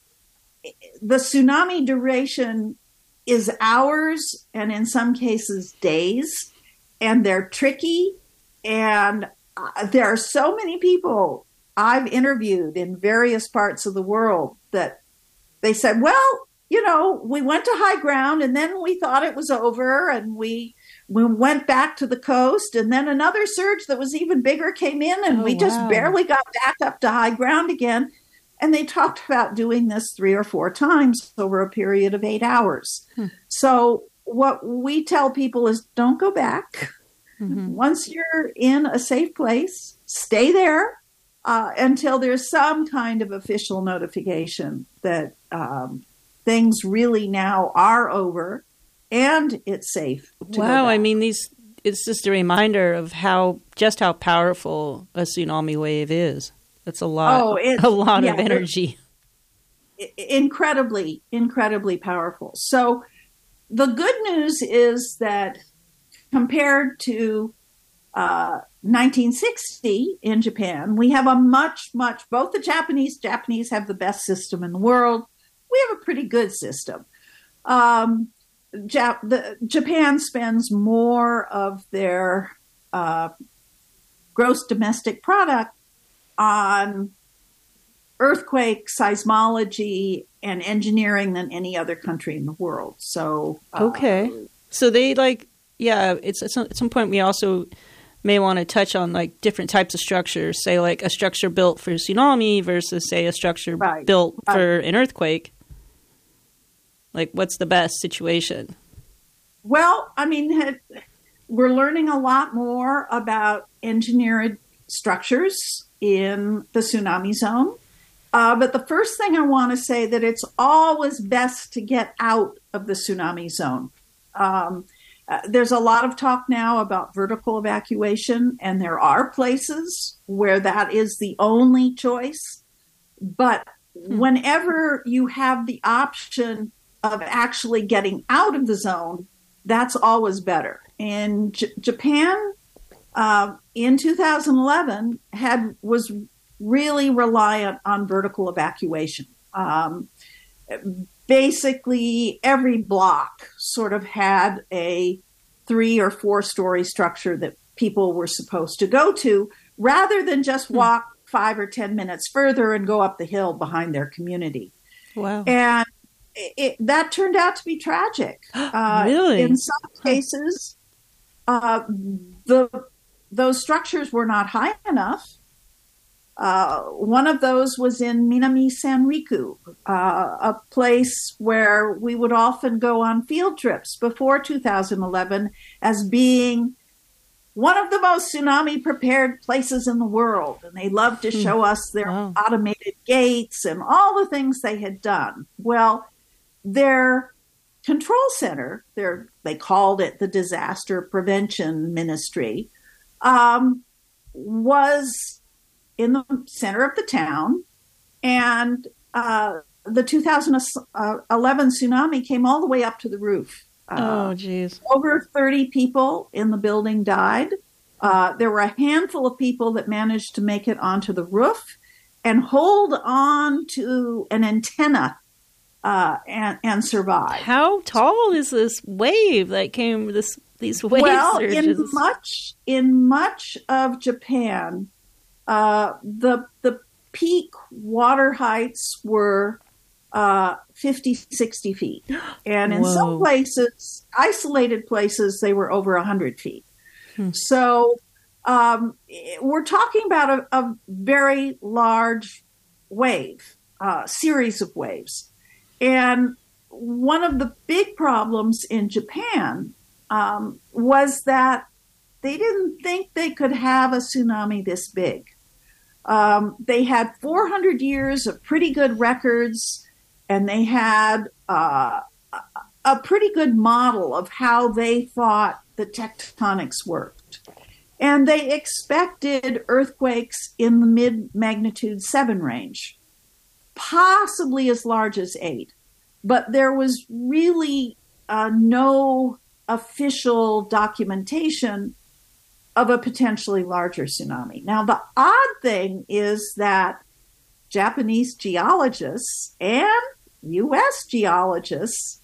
the tsunami duration is hours and in some cases days, and they're tricky. And uh, there are so many people I've interviewed in various parts of the world that they said, well, you know, we went to high ground and then we thought it was over and we we went back to the coast, and then another surge that was even bigger came in and oh, we just wow. barely got back up to high ground again. And they talked about doing this three or four times over a period of eight hours. Hmm. So what we tell people is don't go back. Mm-hmm. Once you're in a safe place, stay there uh, until there's some kind of official notification that um, things really now are over and it's safe to wow, go back. I mean, these it's just a reminder of how just how powerful a tsunami wave is. It's a lot, oh, it's, a lot yeah, of energy. Incredibly, incredibly powerful. So the good news is that compared to uh, nineteen sixty in Japan, we have a much, much, both the Japanese, Japanese have the best system in the world. We have a pretty good system. Um, Jap- the, Japan spends more of their uh, gross domestic product on earthquake seismology and engineering than any other country in the world. So uh, okay, so they like yeah. It's at some, at some point we also may want to touch on like different types of structures. Say like a structure built for tsunami versus say a structure right, built right. for an earthquake. Like, what's the best situation? Well, I mean, we're learning a lot more about engineered structures in the tsunami zone. Uh, but the first thing I want to say that it's always best to get out of the tsunami zone. Um, uh, there's a lot of talk now about vertical evacuation, and there are places where that is the only choice. But hmm. whenever you have the option of actually getting out of the zone, that's always better. And J- Japan uh, in two thousand eleven had was really reliant on vertical evacuation. Um, basically, every block sort of had a three or four story structure that people were supposed to go to, rather than just walk hmm. five or ten minutes further and go up the hill behind their community. Wow. And It, that turned out to be tragic. Uh, really? In some cases, uh, the those structures were not high enough. Uh, one of those was in Minami Sanriku, uh, a place where we would often go on field trips before two thousand eleven as being one of the most tsunami-prepared places in the world. And they loved to show us their wow. automated gates and all the things they had done. Well, their control center, their, they called it the Disaster Prevention Ministry, um, was in the center of the town. And uh, the two thousand eleven tsunami came all the way up to the roof. Uh, oh, geez. Over thirty people in the building died. Uh, there were a handful of people that managed to make it onto the roof and hold on to an antenna Uh, and, and survive. How tall is this wave that came? This these wave well, surges? in much in much of Japan, uh, the the peak water heights were uh, fifty, sixty feet, and in Whoa. some places, isolated places, they were over a hundred feet. Hmm. So um, we're talking about a, a very large wave, uh, series of waves. And one of the big problems in Japan um, was that they didn't think they could have a tsunami this big. Um, they had four hundred years of pretty good records, and they had uh, a pretty good model of how they thought the tectonics worked. And they expected earthquakes in the mid-magnitude seven range, possibly as large as eight. But there was really uh, no official documentation of a potentially larger tsunami. Now, the odd thing is that Japanese geologists and U S geologists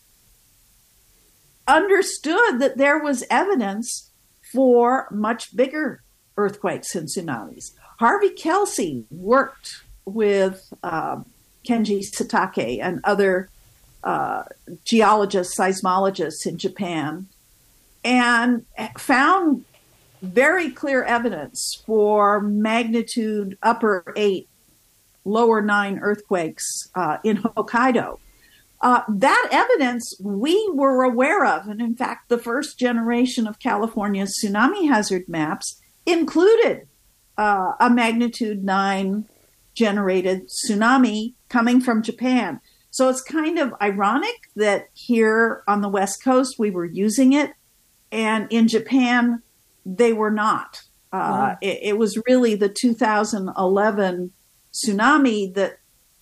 understood that there was evidence for much bigger earthquakes and tsunamis. Harvey Kelsey worked with uh, Kenji Satake and other uh, geologists, seismologists in Japan, and found very clear evidence for magnitude upper eight, lower nine earthquakes uh, in Hokkaido. Uh, that evidence we were aware of, and in fact, the first generation of California's tsunami hazard maps included uh, a magnitude nine generated tsunami coming from Japan. So it's kind of ironic that here on the West Coast we were using it, and in Japan they were not. Uh, wow. it, it was really the two thousand eleven tsunami that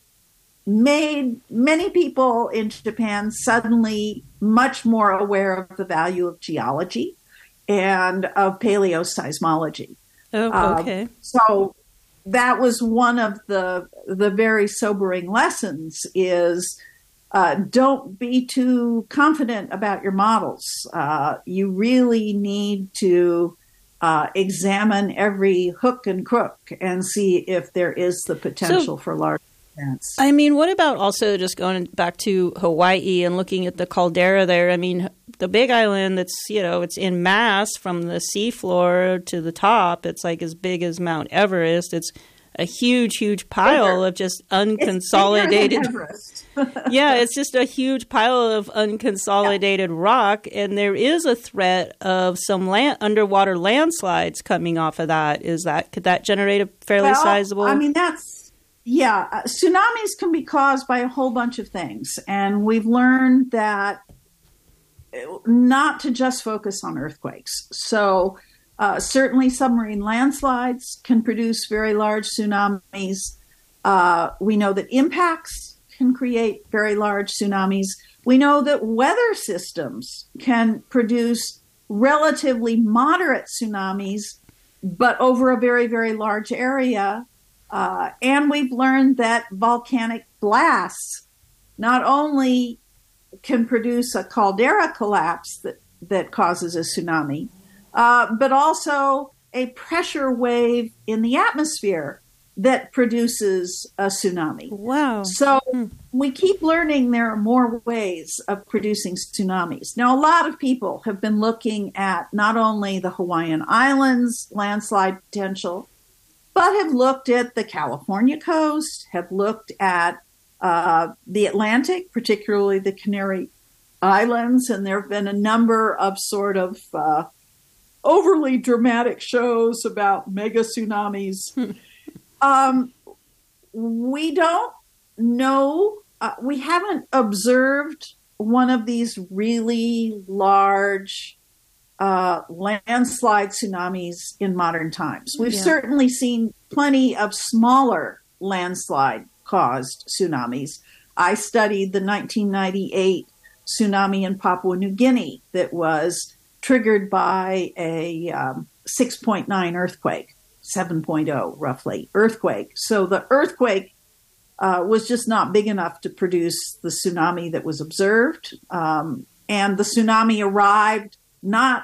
made many people in Japan suddenly much more aware of the value of geology and of paleoseismology. Oh, okay. Uh, so that was one of the the very sobering lessons is uh, don't be too confident about your models. Uh, you really need to uh, examine every hook and crook and see if there is the potential so, for large events. I mean, what about also just going back to Hawaii and looking at the caldera there? I mean, the Big Island, that's, you know, it's in mass from the seafloor to the top. It's like as big as Mount Everest. It's a huge, huge pile of just unconsolidated. Yeah, it's just a huge pile of unconsolidated yeah. rock, and there is a threat of some land, underwater landslides coming off of that. Is that could that generate a fairly well, sizable? I mean, that's yeah. Uh, tsunamis can be caused by a whole bunch of things, and we've learned that not to just focus on earthquakes. So. Uh, certainly submarine landslides can produce very large tsunamis. Uh, we know that impacts can create very large tsunamis. We know that weather systems can produce relatively moderate tsunamis, but over a very, very large area. Uh, and we've learned that volcanic blasts not only can produce a caldera collapse that, that causes a tsunami, Uh, but also a pressure wave in the atmosphere that produces a tsunami. Wow. So hmm. we keep learning there are more ways of producing tsunamis. Now, a lot of people have been looking at not only the Hawaiian Islands landslide potential, but have looked at the California coast, have looked at uh, the Atlantic, particularly the Canary Islands, and there have been a number of sort of uh, overly dramatic shows about mega tsunamis. um, we don't know, uh, we haven't observed one of these really large uh, landslide tsunamis in modern times. We've yeah. certainly seen plenty of smaller landslide-caused tsunamis. I studied the nineteen ninety-eight tsunami in Papua New Guinea that was triggered by a um, six point nine earthquake, seven point oh roughly earthquake. So the earthquake uh, was just not big enough to produce the tsunami that was observed. Um, and the tsunami arrived not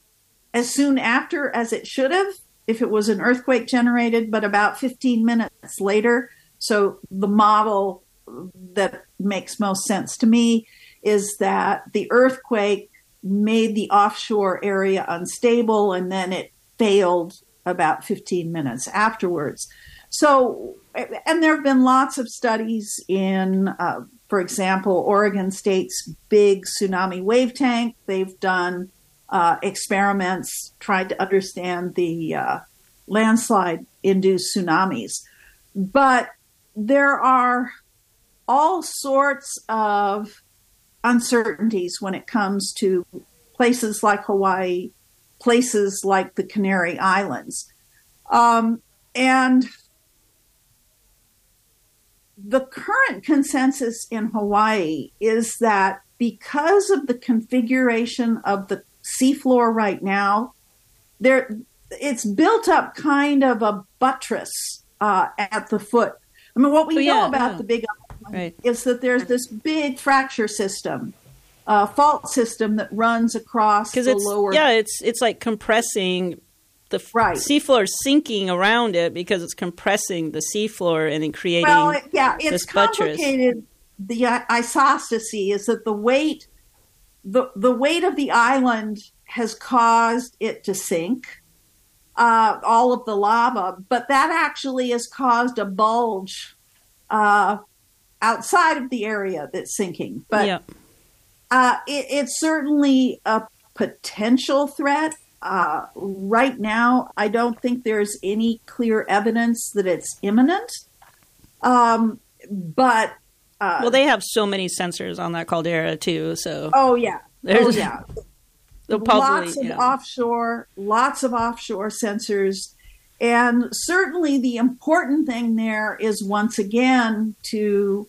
as soon after as it should have, if it was an earthquake generated, but about fifteen minutes later. So the model that makes most sense to me is that the earthquake made the offshore area unstable, and then it failed about fifteen minutes afterwards. So, and there have been lots of studies in, uh, for example, Oregon State's big tsunami wave tank. They've done uh, experiments, tried to understand the uh, landslide-induced tsunamis. But there are all sorts of uncertainties when it comes to places like Hawaii, places like the Canary Islands. Um, and the current consensus in Hawaii is that because of the configuration of the seafloor right now, there it's built up kind of a buttress uh, at the foot. I mean, what we oh, yeah, know about yeah. the Big Island right. is that there's this big fracture system, uh, fault system that runs across the it's, lower. Yeah, it's it's like compressing the f- Right. seafloor, sinking around it because it's compressing the seafloor and then creating. Well, it- yeah, it's this buttress. complicated. The uh, isostasy is that the weight, the the weight of the island has caused it to sink. Uh, all of the lava, but that actually has caused a bulge uh, outside of the area that's sinking. But yeah. uh, it, it's certainly a potential threat. Uh, right now, I don't think there's any clear evidence that it's imminent. Um, but uh, well, they have so many sensors on that caldera too. So oh yeah, There's- oh yeah. they'll probably lots of yeah. offshore, lots of offshore sensors. And certainly the important thing there is, once again, to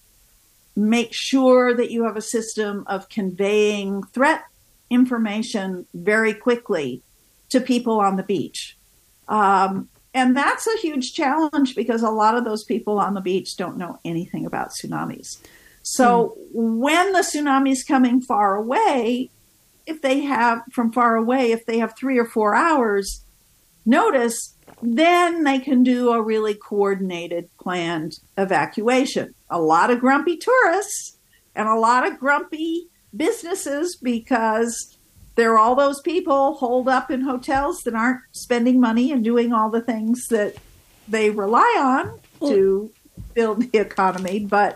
make sure that you have a system of conveying threat information very quickly to people on the beach. Um, and that's a huge challenge because a lot of those people on the beach don't know anything about tsunamis. So mm. when the tsunami's coming far away, if they have from far away, if they have three or four hours notice, then they can do a really coordinated, planned evacuation. A lot of grumpy tourists and a lot of grumpy businesses because there are all those people holed up in hotels that aren't spending money and doing all the things that they rely on to build the economy. But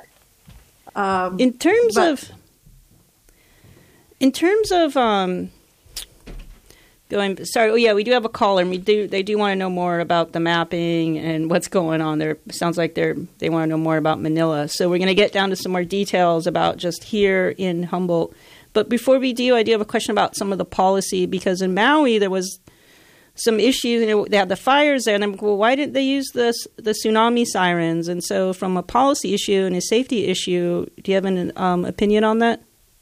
um, in terms but, of In terms of um, going, sorry, oh yeah, we do have a caller, and we do. They do want to know more about the mapping and what's going on there. Sounds like they're they want to know more about Manila. So we're going to get down to some more details about just here in Humboldt. But before we do, I do have a question about some of the policy, because in Maui there was some issues. You know, they had the fires there, and I'm like, well, why didn't they use the the tsunami sirens? And so, from a policy issue and a safety issue, do you have an um, opinion on that?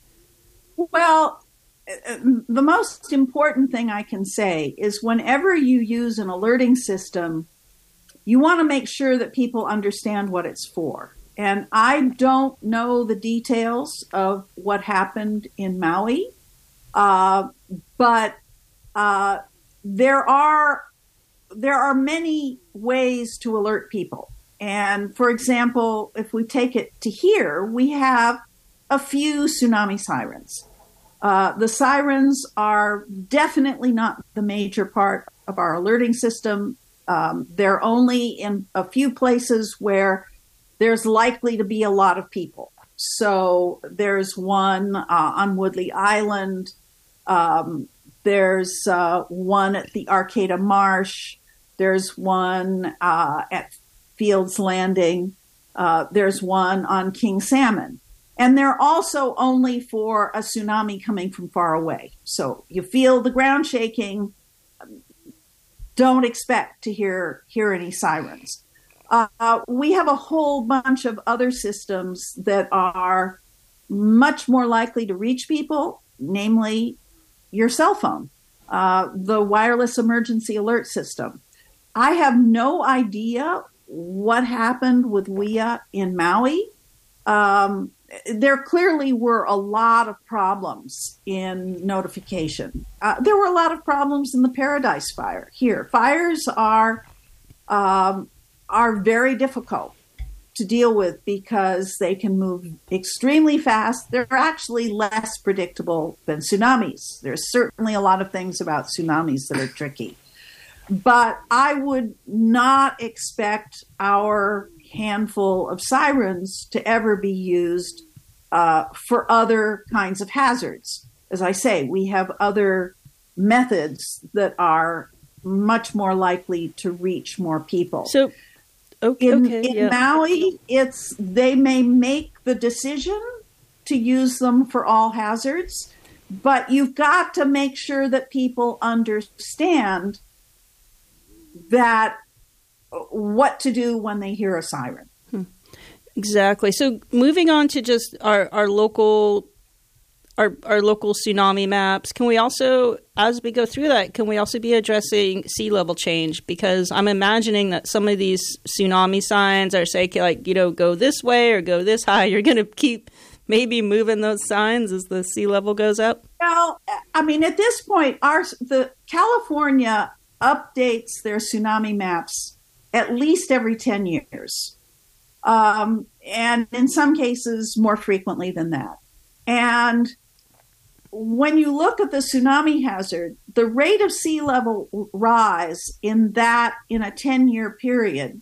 Well, the most important thing I can say is whenever you use an alerting system, you want to make sure that people understand what it's for. And I don't know the details of what happened in Maui, uh, but uh, there are there are many ways to alert people. And for example, if we take it to here, we have a few tsunami sirens. Uh, the sirens are definitely not the major part of our alerting system. Um, they're only in a few places where there's likely to be a lot of people. So there's one uh, on Woodley Island. Um, there's uh, one at the Arcata Marsh. There's one uh, at Fields Landing. Uh, there's one on King Salmon. And they're also only for a tsunami coming from far away. So you feel the ground shaking, don't expect to hear hear any sirens. Uh, we have a whole bunch of other systems that are much more likely to reach people, namely your cell phone, uh, the wireless emergency alert system. I have no idea what happened with W I A in Maui. Um, there clearly were a lot of problems in notification. Uh, there were a lot of problems in the Paradise Fire here. Fires are um, are very difficult to deal with because they can move extremely fast. They're actually less predictable than tsunamis. There's certainly a lot of things about tsunamis that are tricky. But I would not expect our handful of sirens to ever be used uh, for other kinds of hazards. As I say, we have other methods that are much more likely to reach more people. So, okay, in, okay, in yeah. Maui, it's they may make the decision to use them for all hazards, but you've got to make sure that people understand that what to do when they hear a siren. Hmm. Exactly. So moving on to just our, our local our our local tsunami maps, can we also, as we go through that, can we also be addressing sea level change? Because I'm imagining that some of these tsunami signs are saying, like, you know, go this way or go this high. You're going to keep maybe moving those signs as the sea level goes up? Well, I mean, at this point, our the California updates their tsunami maps at least every ten years. Um, and in some cases, more frequently than that. And when you look at the tsunami hazard, the rate of sea level rise in that, in a ten-year period,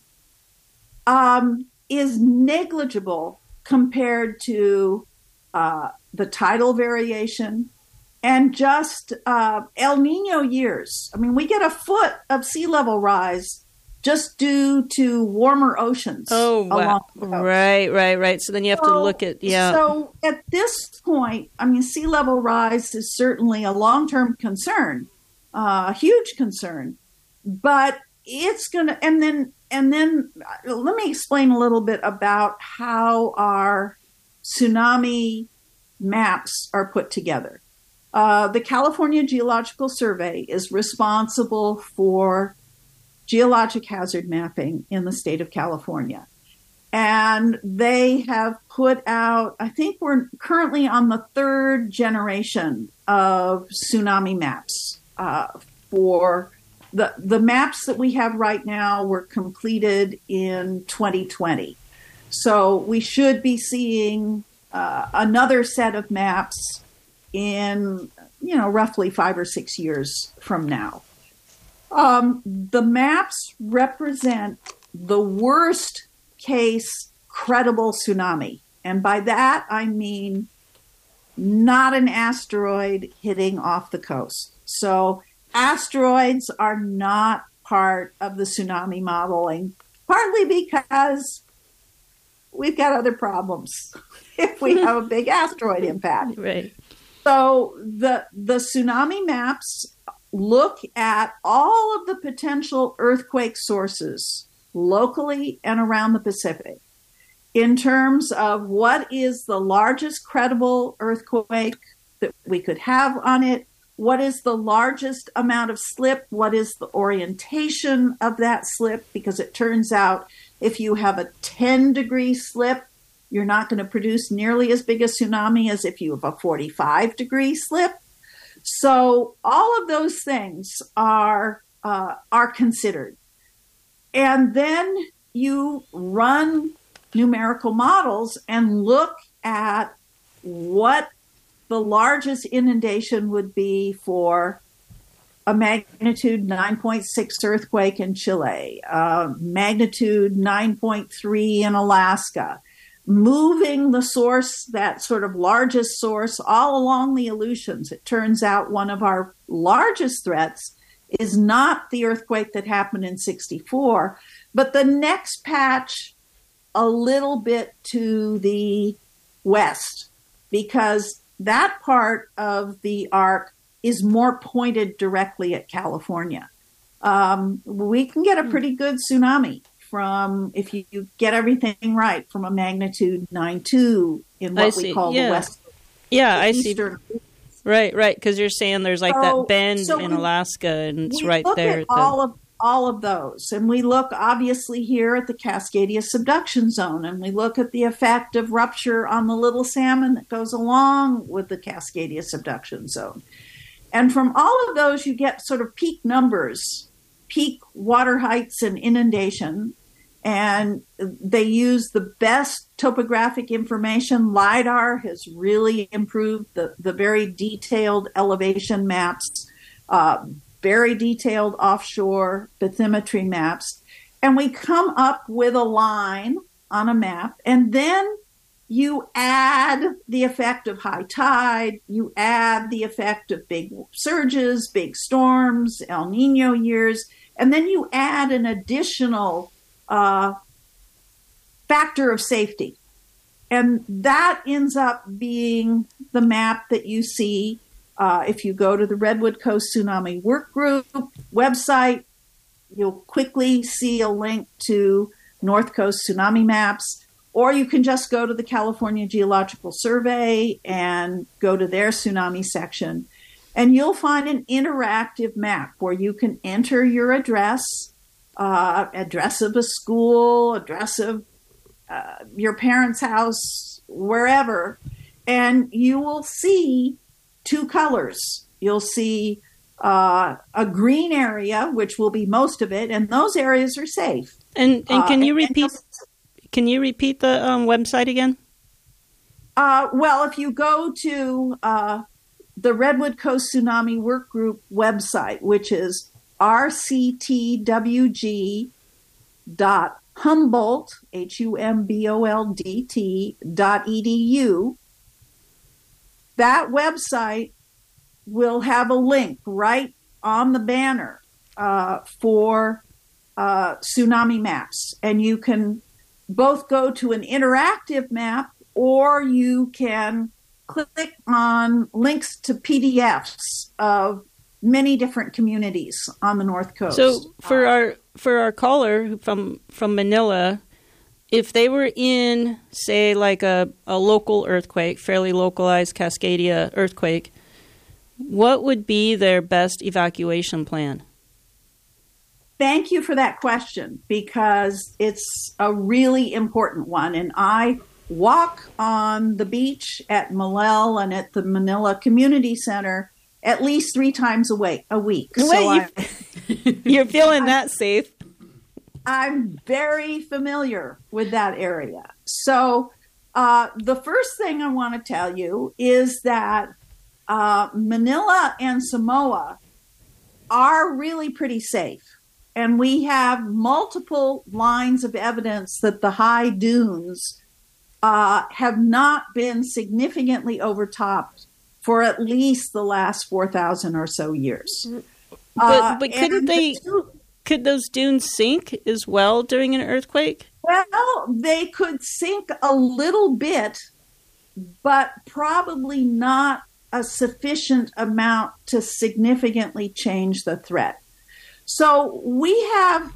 um, is negligible compared to uh, the tidal variation and just uh, El Nino years. I mean, we get a foot of sea level rise just due to warmer oceans. Oh, wow. Right, right, right. So then you have so, to look at, yeah. So at this point, I mean, sea level rise is certainly a long-term concern, uh, a huge concern, but it's going to, and then, and then let me explain a little bit about how our tsunami maps are put together. Uh, the California Geological Survey is responsible for geologic hazard mapping in the state of California. And they have put out, I think we're currently on the third generation of tsunami maps. Uh, for the, the maps that we have right now were completed in twenty twenty. So we should be seeing uh, another set of maps in, you know, roughly five or six years from now. Um, the maps represent the worst case credible tsunami. And by that, I mean not an asteroid hitting off the coast. So asteroids are not part of the tsunami modeling, partly because we've got other problems if we have a big asteroid impact. Right. So the the tsunami maps look at all of the potential earthquake sources locally and around the Pacific in terms of what is the largest credible earthquake that we could have on it, what is the largest amount of slip, what is the orientation of that slip, because it turns out if you have a ten degree slip, you're not going to produce nearly as big a tsunami as if you have a forty-five degree slip. So all of those things are uh, are considered. And then you run numerical models and look at what the largest inundation would be for a magnitude nine point six earthquake in Chile, uh, magnitude nine point three in Alaska, moving the source, that sort of largest source, all along the Aleutians. It turns out one of our largest threats is not the earthquake that happened in sixty-four, but the next patch a little bit to the west, because that part of the arc is more pointed directly at California. Um, we can get a pretty good tsunami from, if you, you get everything right, from a magnitude nine point two in what we call yeah. the west. Yeah, the I eastern. see. Right, right, because you're saying there's like So- that bend so in we- Alaska, and it's we right look there. at at the- all of all of those, and we look obviously here at the Cascadia subduction zone, and we look at the effect of rupture on the little salmon that goes along with the Cascadia subduction zone. And from all of those, you get sort of peak numbers, peak water heights and inundation, and they use the best topographic information. LIDAR has really improved the, the very detailed elevation maps, uh, very detailed offshore bathymetry maps. And we come up with a line on a map, and then you add the effect of high tide, you add the effect of big surges, big storms, El Nino years, and then you add an additional uh, factor of safety. And that ends up being the map that you see uh, if you go to the Redwood Coast Tsunami Work Group website. You'll quickly see a link to North Coast Tsunami Maps, or you can just go to the California Geological Survey and go to their tsunami section, and you'll find an interactive map where you can enter your address, uh, address of a school, address of uh, your parents' house, wherever, and you will see two colors. You'll see uh, a green area, which will be most of it, and those areas are safe. And and can Uh, you and- repeat? Can you repeat the um, website again? Uh, well, if you go to uh, the Redwood Coast Tsunami Work Group website, which is r c t w g dot humboldt, H U M B O L D T, dot E D U, that website will have a link right on the banner uh, for uh, tsunami maps. And you can both go to an interactive map, or you can click on links to P D Fs of many different communities on the North Coast. So for our for our caller from from Manila, if they were in, say, like a, a local earthquake, fairly localized Cascadia earthquake, what would be their best evacuation plan? Thank you for that question, because it's a really important one. And I walk on the beach at Malel and at the Manila Community Center at least three times a week. A week. Wait, so I, you, you're feeling that safe? I'm very familiar with that area. So uh, the first thing I want to tell you is that uh, Manila and Samoa are really pretty safe. And we have multiple lines of evidence that the high dunes uh, have not been significantly overtopped for at least the last four thousand or so years. But, Uh, but couldn't and they, the- could those dunes sink as well during an earthquake? Well, they could sink a little bit, but probably not a sufficient amount to significantly change the threat. So we have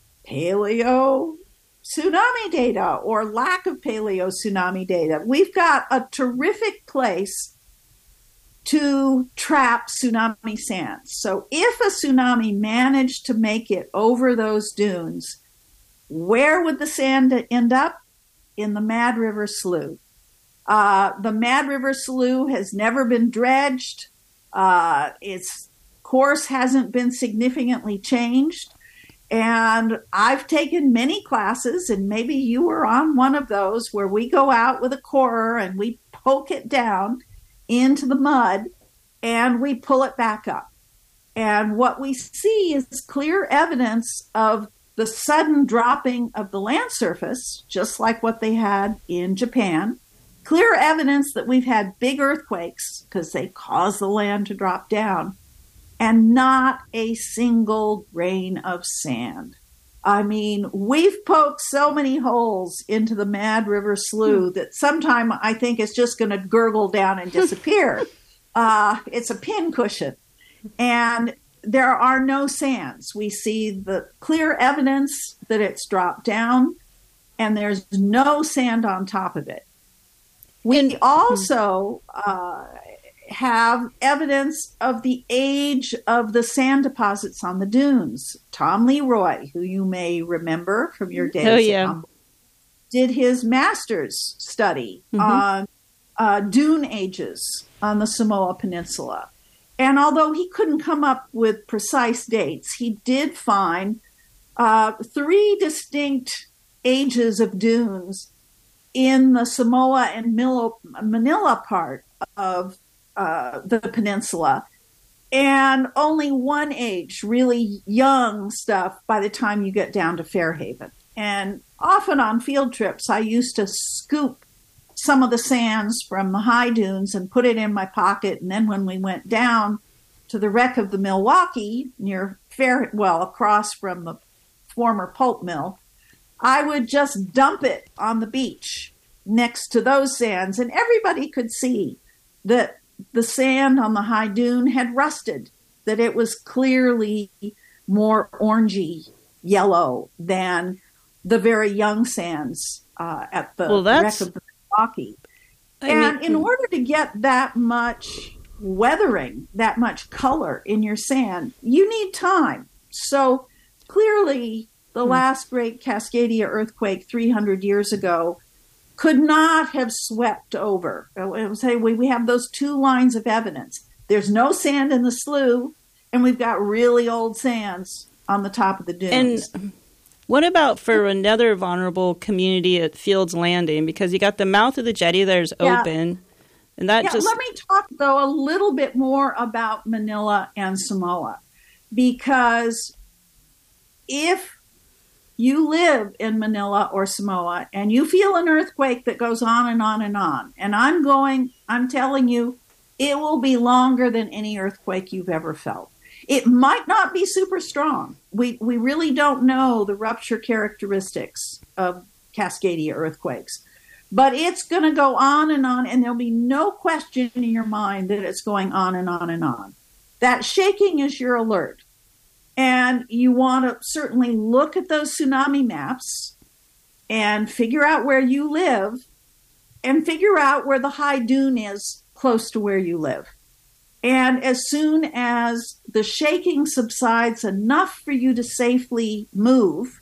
paleo tsunami data or lack of paleo tsunami data. We've got a terrific place to trap tsunami sands. So if a tsunami managed to make it over those dunes, where would the sand end up? In the Mad River Slough. Uh, the Mad River Slough has never been dredged. Uh, its course hasn't been significantly changed. And I've taken many classes, and maybe you were on one of those, where we go out with a corer and we poke it down into the mud and we pull it back up. And what we see is clear evidence of the sudden dropping of the land surface, just like what they had in Japan. Clear evidence that we've had big earthquakes because they cause the land to drop down, and not a single grain of sand. I mean, we've poked so many holes into the Mad River Slough that sometime I think it's just going to gurgle down and disappear. uh, it's a pin cushion. And there are no sands. We see the clear evidence that it's dropped down, and there's no sand on top of it. We also uh, have evidence of the age of the sand deposits on the dunes. Tom Leroy, who you may remember from your days, Oh, yeah. um, did his master's study Mhm. on uh, dune ages on the Samoa Peninsula. And although he couldn't come up with precise dates, he did find uh, three distinct ages of dunes in the Samoa and Milo- Manila part of uh, the peninsula. and only one age, really young stuff, by the time you get down to Fairhaven. And often on field trips, I used to scoop some of the sands from the high dunes and put it in my pocket. And then when we went down to the wreck of the Milwaukee near Fair, well, across from the former pulp mill, I would just dump it on the beach next to those sands. And everybody could see that the sand on the high dune had rusted, that it was clearly more orangey yellow than the very young sands uh, at the well, wreck of the Milwaukee. I and mean, in order to get that much weathering, that much color in your sand, you need time. So clearly the hmm. last great Cascadia earthquake three hundred years ago could not have swept over. We have those two lines of evidence. There's no sand in the slough, and we've got really old sands on the top of the dunes. And what about for another vulnerable community at Fields Landing? Because you got the mouth of the jetty there's yeah. open. And that yeah, just... Let me talk, though, a little bit more about Manila and Samoa. Because if you live in Manila or Samoa and you feel an earthquake that goes on and on and on, and I'm going, I'm telling you, it will be longer than any earthquake you've ever felt. It might not be super strong. We we really don't know the rupture characteristics of Cascadia earthquakes. But it's going to go on and on, and there'll be no question in your mind that it's going on and on and on. That shaking is your alert. And you want to certainly look at those tsunami maps and figure out where you live and figure out where the high dune is close to where you live. And as soon as the shaking subsides enough for you to safely move,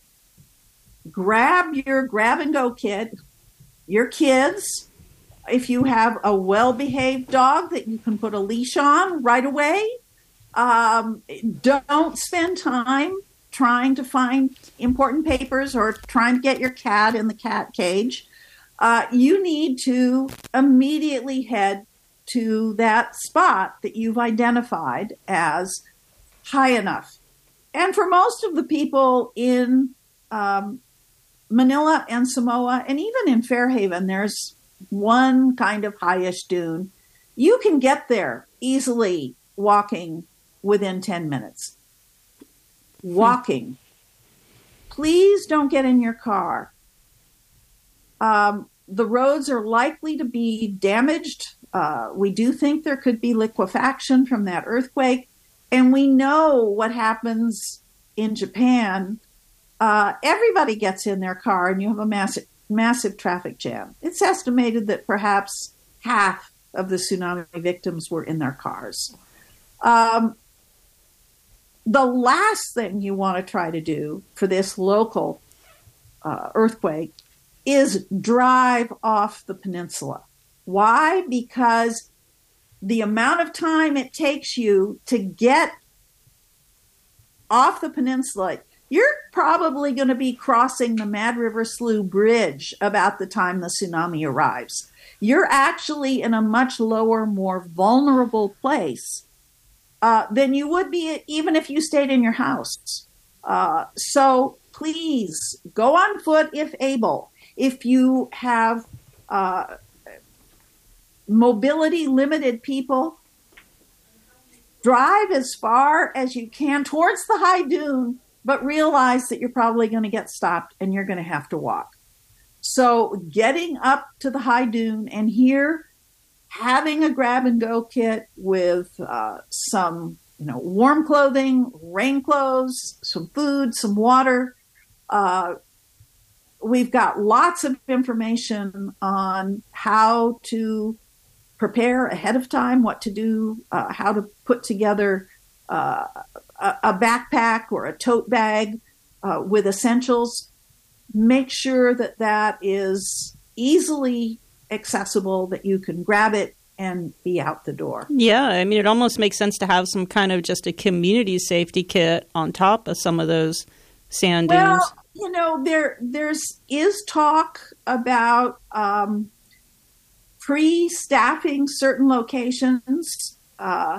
grab your grab-and-go kit, your kids. If you have a well-behaved dog that you can put a leash on right away, um, don't spend time trying to find important papers or trying to get your cat in the cat cage. Uh, you need to immediately head to that spot that you've identified as high enough. And for most of the people in um, Manila and Samoa, and even in Fairhaven, there's one kind of highish dune. You can get there easily walking within ten minutes. Walking. Please don't get in your car. Um, the roads are likely to be damaged. Uh, we do think there could be liquefaction from that earthquake. And we know what happens in Japan. Uh, everybody gets in their car and you have a massive, massive traffic jam. It's estimated that perhaps half of the tsunami victims were in their cars. Um, the last thing you want to try to do for this local uh, earthquake is drive off the peninsula. Why? Because the amount of time it takes you to get off the peninsula, you're probably going to be crossing the Mad River Slough Bridge about the time the tsunami arrives. You're actually in a much lower, more vulnerable place uh, than you would be even if you stayed in your house. Uh, so please go on foot if able. If you have uh, mobility limited people, drive as far as you can towards the high dune, but realize that you're probably going to get stopped and you're going to have to walk. So getting up to the high dune, and here having a grab-and-go kit with uh, some, you know, warm clothing, rain clothes, some food, some water. Uh, we've got lots of information on how to prepare ahead of time, what to do, uh, how to put together uh, a, a backpack or a tote bag uh, with essentials. Make sure that that is easily accessible, that you can grab it and be out the door. Yeah, I mean, it almost makes sense to have some kind of just a community safety kit on top of some of those sand dunes. Well, you know, there there's is talk about um, pre-staffing certain locations. Uh,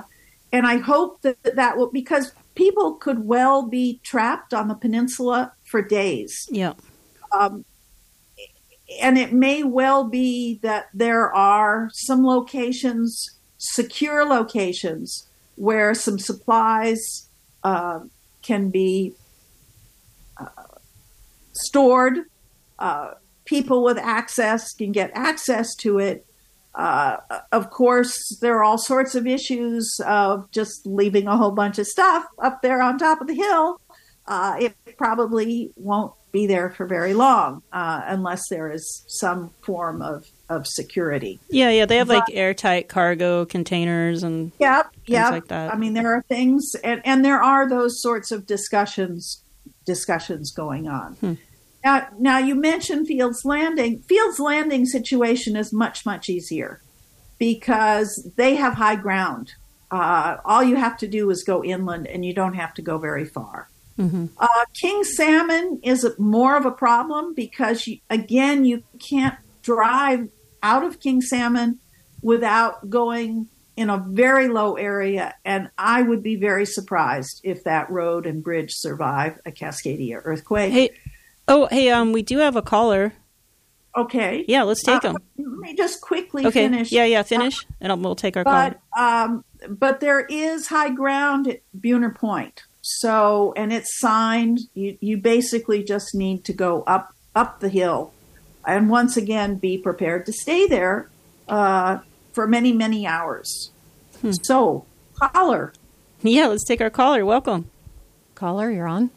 and I hope that that will, because people could well be trapped on the peninsula for days. Yeah. Um, and it may well be that there are some locations, secure locations, where some supplies uh, can be uh, stored. Uh, people with access can get access to it. Uh, of course, there are all sorts of issues of just leaving a whole bunch of stuff up there on top of the hill. Uh, it probably won't be there for very long uh, unless there is some form of, of security. Yeah, yeah, they have But, like airtight cargo containers and yep, things yep. like that. I mean, there are things, and, and there are those sorts of discussions discussions going on. Hmm. Now, now, you mentioned Fields Landing. Fields Landing situation is much, much easier because they have high ground. Uh, all you have to do is go inland, and you don't have to go very far. Mm-hmm. Uh, king salmon is more of a problem because, you, again, you can't drive out of king salmon without going in a very low area, and I would be very surprised if that road and bridge survive a Cascadia earthquake. Hey, oh, hey, um, we do have a caller. Okay. Yeah, let's take Uh, him. let me just quickly Okay. finish. Yeah, yeah, finish, and I'll, we'll take our But call. um, but there is high ground at Buhner Point. So, and it's signed. You you basically just need to go up up the hill, and once again be prepared to stay there uh, for many many hours. Hmm. So, caller. Yeah, let's take our caller. Welcome. Caller, you're on.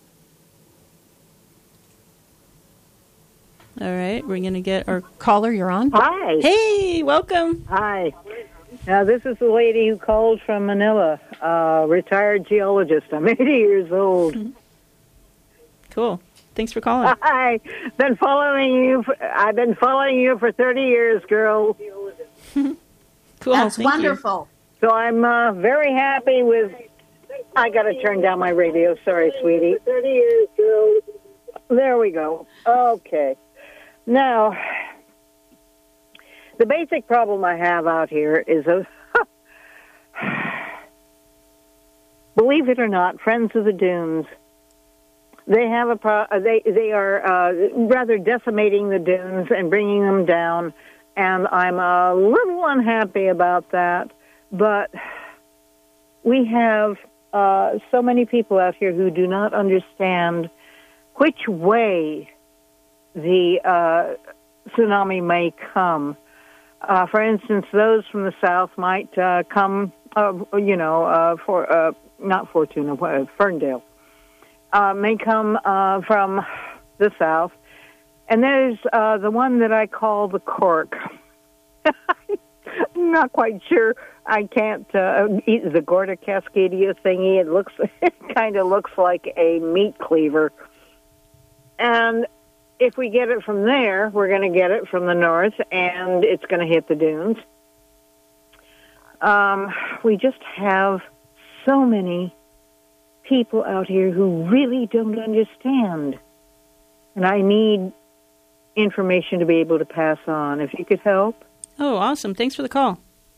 All right, we're gonna get our Caller, you're on. Hi. Hey, welcome. Hi. Now, this is the lady who called from Manila, uh, retired geologist. I'm eighty years old. Cool. Thanks for calling. Hi. Been following you. For, I've been following you for thirty years, girl. Cool. That's thank you. wonderful. So I'm uh, very happy with. I got to turn down my radio. Sorry, sweetie. thirty years, girl. There we go. Okay. Now, the basic problem I have out here is a. Believe it or not, Friends of the Dunes. They have a pro- they they are uh, rather decimating the dunes and bringing them down, and I'm a little unhappy about that. But we have uh, so many people out here who do not understand which way the uh, tsunami may come. Uh, for instance, those from the south might uh, come, uh, you know, uh, for uh, not Fortuna, uh, Ferndale. Uh, may come uh, from the south. And there's uh, the one that I call the cork. I'm not quite sure. I can't uh, eat the Gorda Cascadia thingy. It looks, it kind of looks like a meat cleaver. And if we get it from there, we're going to get it from the north, and it's going to hit the dunes. Um, we just have so many people out here who really don't understand. And I need information to be able to pass on. If you could help. Oh, awesome. Thanks for the call.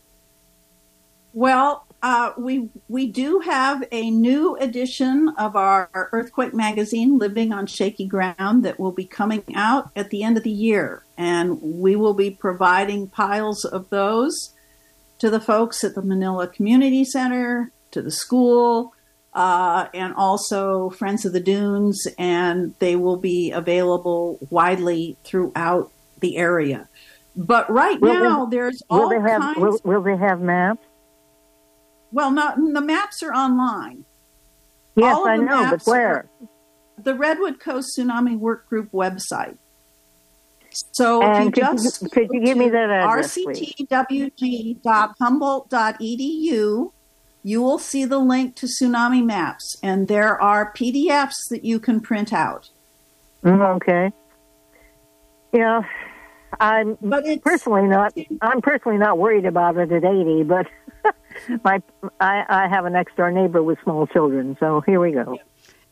Well, uh, we we do have a new edition of our earthquake magazine, Living on Shaky Ground, that will be coming out at the end of the year. And we will be providing piles of those to the folks at the Manila Community Center, to the school, uh, and also Friends of the Dunes, and they will be available widely throughout the area. But right will now, they, there's will all they have, kinds... Will, will they have maps? Well, not, the maps are online. Yes, all of I the know, but maps where? are the Redwood Coast Tsunami Work Group website. So And if you could just you- could you give me that address, r c t w g dot humboldt dot e d u, you will see the link to tsunami maps, and there are P D Fs that you can print out. Mm, okay. Yeah, I'm But it's, personally not. I'm personally not worried about it at eighty, but my I, I have a next door neighbor with small children, so here we go.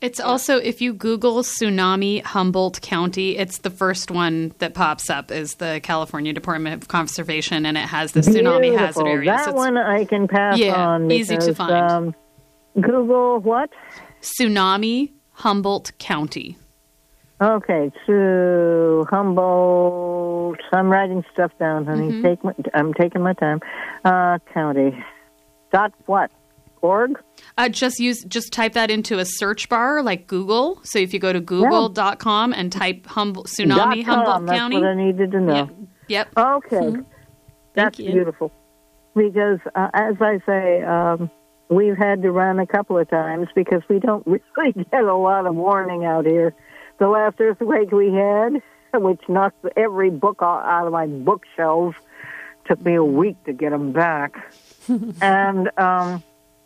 It's also, if you Google tsunami Humboldt County, it's the first one that pops up is the California Department of Conservation, and it has the tsunami Beautiful. hazard areas. That It's, one I can pass yeah, on. Because, easy to find. Um, Google what? Tsunami Humboldt County. Okay, so Humboldt. I'm writing stuff down, honey. Mm-hmm. Take my, I'm taking my time. Uh, county. Dot what? Org? Uh, just use just type that into a search bar like Google. So if you go to google dot com and type Humboldt, tsunami Dot com. Humboldt That's County. what I needed to know. Yep. yep. Okay, Mm-hmm. that's you. beautiful. Because uh, as I say, um, we've had to run a couple of times because we don't really get a lot of warning out here. The last earthquake we had, which knocked every book out of my bookshelves, took me a week to get them back, and um,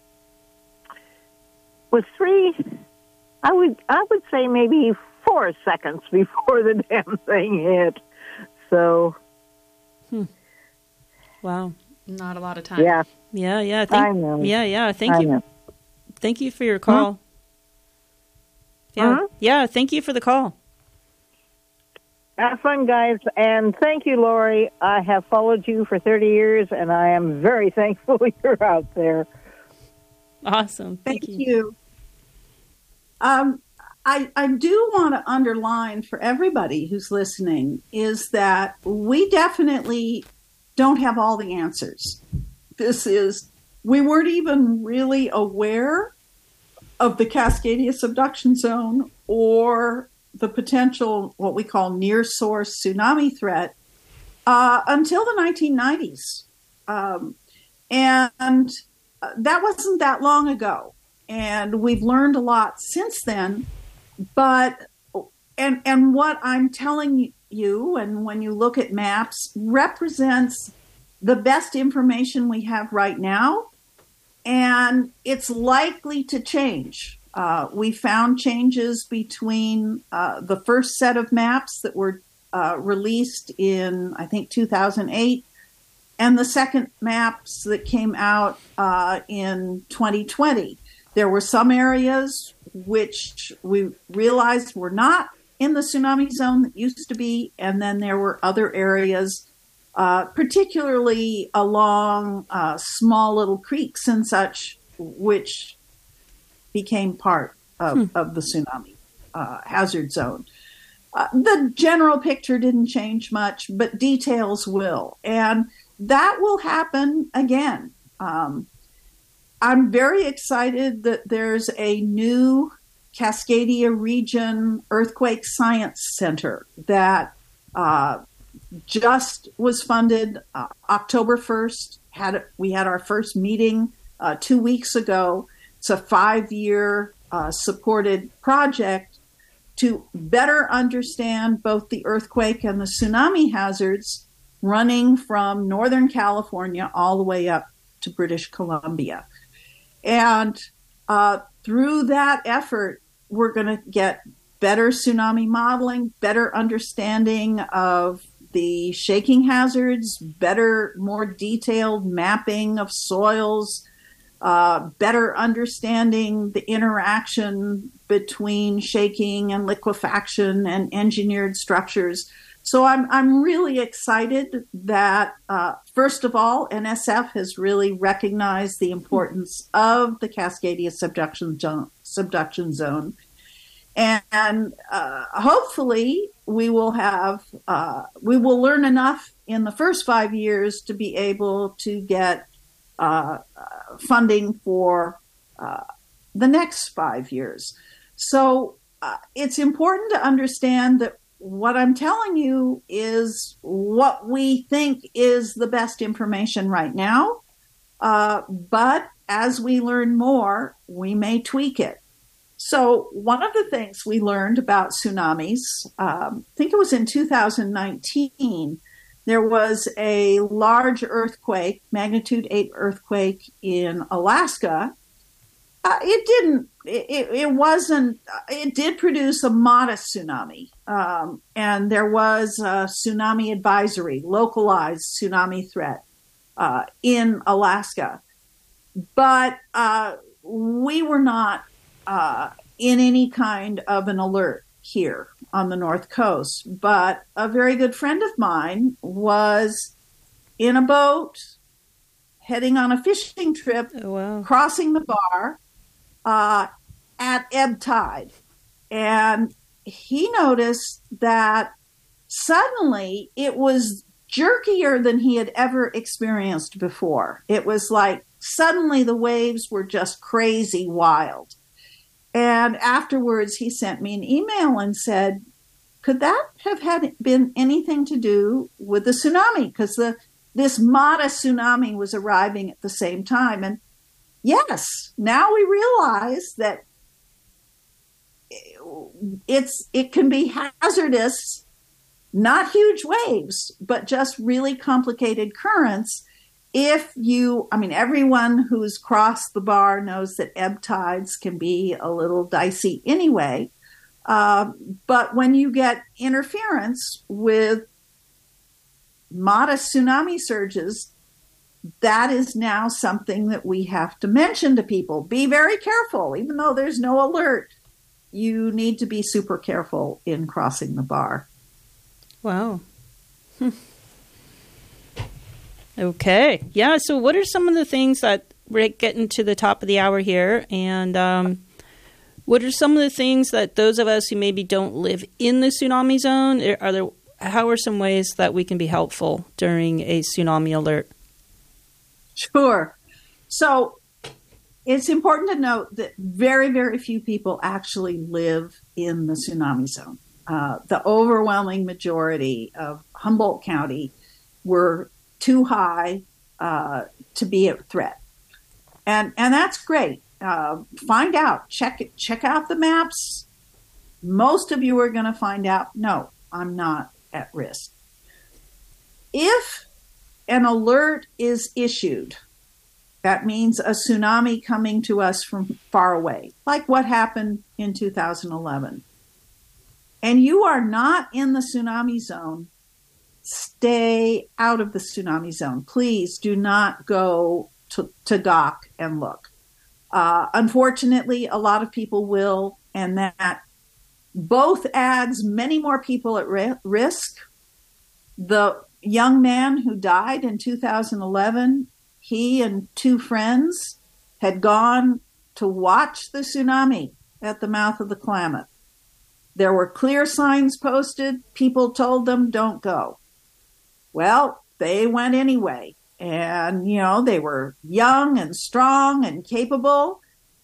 was three. I would I would say maybe four seconds before the damn thing hit. So. Wow. Not a lot of time. Yeah, Yeah, yeah. Thank, I know. Yeah, yeah. Thank I you. know. Thank you for your call. Yeah. Huh? Yeah, thank you for the call. Have fun, guys, and thank you, Lori. I have followed you for thirty years, and I am very thankful you're out there. Awesome. Thank, Thank you. Um, I, I do want to underline for everybody who's listening is that we definitely don't have all the answers. This is, we weren't even really aware of the Cascadia subduction zone or the potential, what we call near source tsunami threat, uh, until the nineteen nineties. Um, and that wasn't that long ago. And we've learned a lot since then. But, and, and what I'm telling you, and when you look at maps, represents the best information we have right now. And it's likely to change. Uh, we found changes between uh, the first set of maps that were uh, released in, I think, two thousand eight, and the second maps that came out uh, in twenty twenty. There were some areas which we realized were not in the tsunami zone that used to be, and then there were other areas, uh, particularly along uh, small little creeks and such, which became part of, hmm. of the tsunami uh, hazard zone. Uh, the general picture didn't change much, but details will. And that will happen again. Um, I'm very excited that there's a new Cascadia Region Earthquake Science Center that uh, just was funded uh, October first. Had we had our first meeting uh, two weeks ago. It's a five-year uh, supported project to better understand both the earthquake and the tsunami hazards running from Northern California all the way up to British Columbia. And uh, through that effort, we're going to get better tsunami modeling, better understanding of the shaking hazards, better, more detailed mapping of soils, Uh, better understanding the interaction between shaking and liquefaction and engineered structures. So I'm I'm really excited that, uh, first of all, N S F has really recognized the importance of the Cascadia subduction zone, subduction zone. And, and uh, hopefully we will have, uh, we will learn enough in the first five years to be able to get Uh, uh, funding for uh, the next five years. So uh, it's important to understand that what I'm telling you is what we think is the best information right now. Uh, but as we learn more, we may tweak it. So one of the things we learned about tsunamis, um, I think it was in two thousand nineteen, there was a large earthquake, magnitude eight earthquake in Alaska. Uh, it didn't, it, it wasn't, it did produce a modest tsunami. Um, and there was a tsunami advisory, localized tsunami threat uh, in Alaska. But uh, we were not uh, in any kind of an alert here on the North Coast. But a very good friend of mine was in a boat heading on a fishing trip, Oh, wow. crossing the bar uh, at ebb tide. And he noticed that suddenly it was jerkier than he had ever experienced before. It was like suddenly the waves were just crazy wild. And afterwards, he sent me an email and said, could that have had been anything to do with the tsunami? Because the this modest tsunami was arriving at the same time. And yes, now we realize that it's it can be hazardous, not huge waves, but just really complicated currents. If you, I mean, everyone who's crossed the bar knows that ebb tides can be a little dicey anyway. Uh, but when you get interference with modest tsunami surges, that is now something that we have to mention to people. Be very careful, even though there's no alert. You need to be super careful in crossing the bar. Wow. Hmm. Okay. Yeah. So what are some of the things that we're getting to the top of the hour here? And um, what are some of the things that those of us who maybe don't live in the tsunami zone, are there, how are some ways that we can be helpful during a tsunami alert? Sure. So it's important to note that very, very few people actually live in the tsunami zone. Uh, the overwhelming majority of Humboldt County were too high uh, to be a threat. And and that's great. Uh, find out. Check it, check out the maps. Most of you are going to find out, no, I'm not at risk. If an alert is issued, that means a tsunami coming to us from far away, like what happened in two thousand eleven. And you are not in the tsunami zone, stay out of the tsunami zone. Please do not go to, to dock and look. Uh, unfortunately, a lot of people will, and that both adds many more people at ri- risk. The young man who died in two thousand eleven, he and two friends had gone to watch the tsunami at the mouth of the Klamath. There were clear signs posted. People told them, don't go. Well, they went anyway. And, you know, they were young and strong and capable.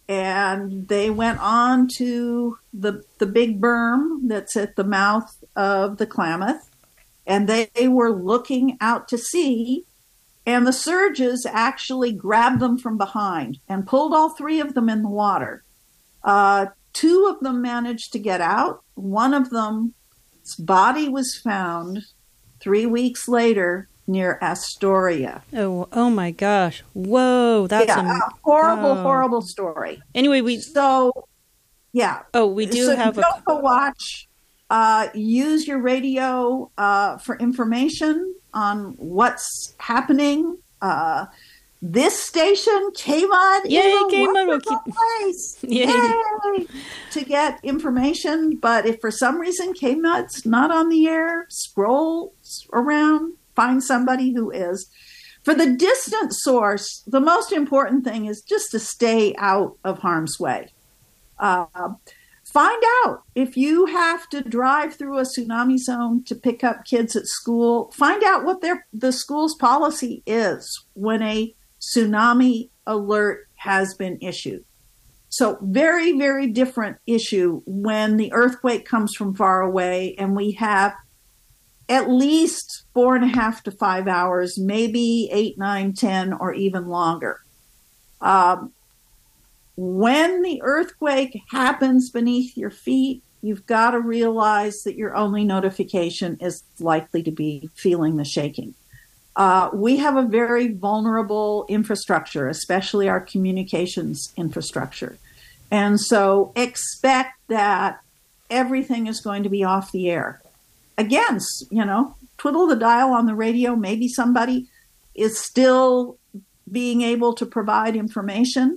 And they went on to the, the big berm that's at the mouth of the Klamath. And they, they were looking out to sea. And the surges actually grabbed them from behind and pulled all three of them in the water. Uh, two of them managed to get out. One of them's body was found three weeks later near Astoria. Oh, oh my gosh. Whoa. That's yeah, a, a horrible, oh. horrible story. Anyway, we... So, yeah. Oh, we do so have a... Don't go watch. Uh, use your radio uh, for information on what's happening. Uh, this station, K M U D, Yay, is a K M U D will wonderful keep- place. Yay. Yay, to get information. But if for some reason K M U D's not on the air, scroll around, find somebody who is. For the distant source, the most important thing is just to stay out of harm's way. Uh, Find out if you have to drive through a tsunami zone to pick up kids at school. Find out what their the school's policy is when a tsunami alert has been issued. So very, very different issue when the earthquake comes from far away and we have at least four and a half to five hours, maybe eight, nine, ten, or even longer. Um, When the earthquake happens beneath your feet, you've got to realize that your only notification is likely to be feeling the shaking. Uh, we have a very vulnerable infrastructure, especially our communications infrastructure. And so expect that everything is going to be off the air. Again, you know, twiddle the dial on the radio. Maybe somebody is still being able to provide information.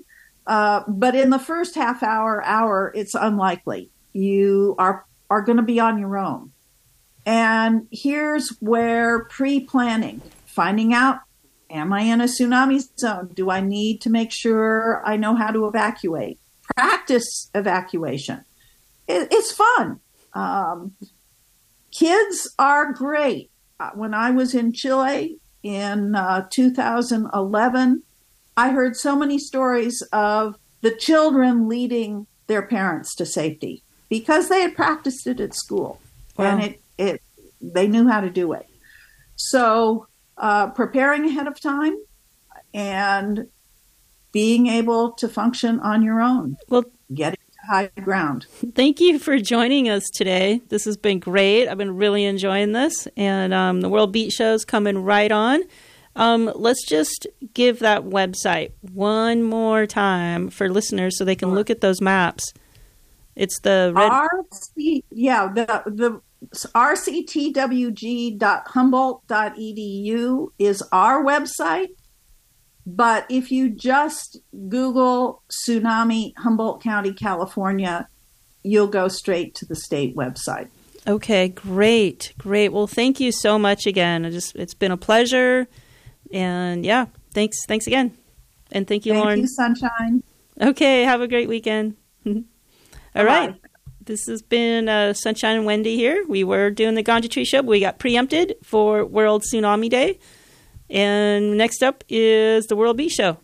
Uh, but in the first half hour, hour, it's unlikely. You are, are going to be on your own. And here's where pre-planning, finding out, am I in a tsunami zone? Do I need to make sure I know how to evacuate? Practice evacuation. It, it's fun. Um, kids are great. Uh, when I was in Chile in uh, two thousand eleven, I heard so many stories of the children leading their parents to safety because they had practiced it at school. Wow. And it, it, they knew how to do it. So uh, preparing ahead of time and being able to function on your own. Well, getting to high ground. Thank you for joining us today. This has been great. I've been really enjoying this. And um, the World Beat Show's coming right on. Um, let's just give that website one more time for listeners so they can look at those maps. It's the red... R C, yeah, the the r c t w g dot humboldt dot e d u is our website. But if you just Google tsunami Humboldt County, California, you'll go straight to the state website. Okay, great, great. Well, thank you so much again. I just it's been a pleasure. And yeah, thanks, thanks again. And thank you, thank Lauren. Thank you, Sunshine. Okay, have a great weekend. All Bye-bye. right. This has been uh, Sunshine and Wendy here. We were doing the Ganja Tree Show, but we got preempted for World Tsunami Day. And next up is the World Beat Show.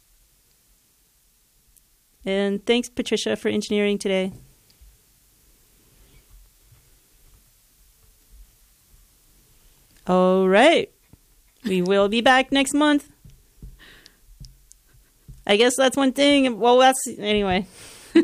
And thanks, Patricia, for engineering today. All right. We will be back next month. I guess that's one thing. Well, that's... Anyway. High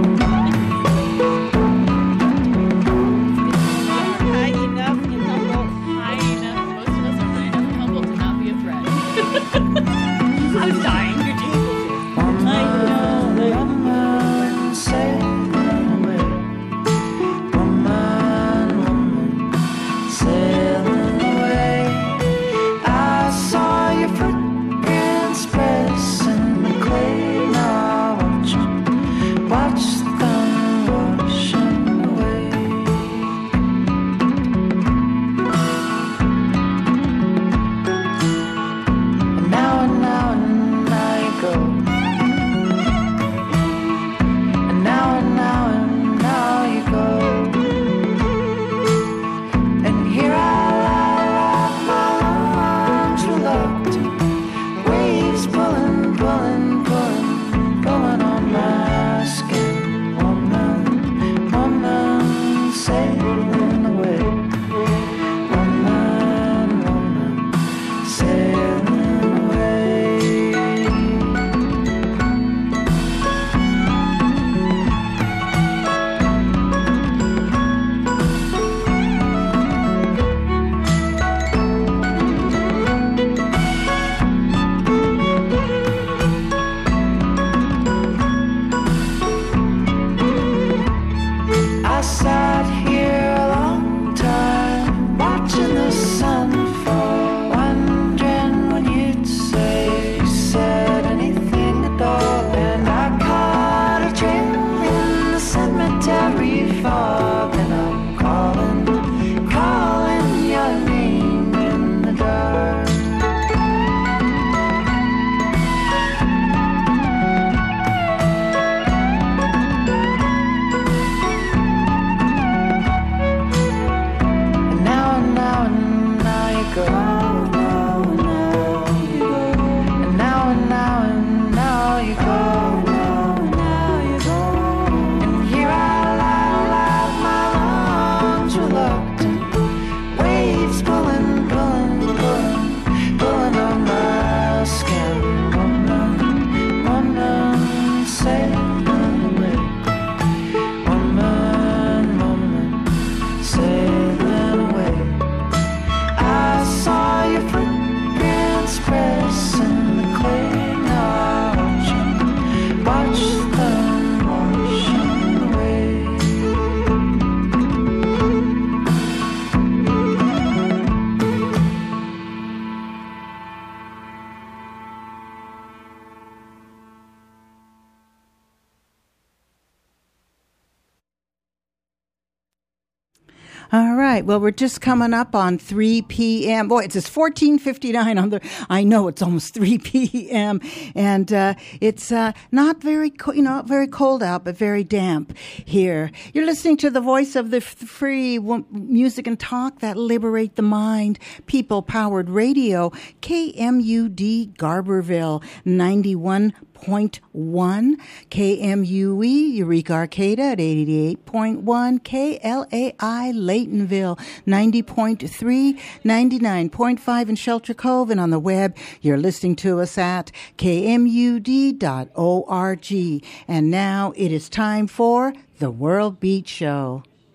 enough in Humboldt. High enough. Most of us are high enough in Humboldt to not be a threat. I was dying. You're doing I know. Watch them All right. Well, we're just coming up on three p.m. Boy, it says fourteen fifty-nine on the, I know it's almost three p.m. And uh, it's uh, not very, co- you know, very cold out, but very damp here. You're listening to the voice of the f- free w- music and talk that liberate the mind. People-powered radio, K M U D Garberville, ninety-one point one, K M U E Eureka Arcata at eighty-eight point one, K L A I Laytonville ninety point three, ninety-nine point five in Shelter Cove, and on the web you're listening to us at K M U D dot org. And now it is time for the World Beat Show.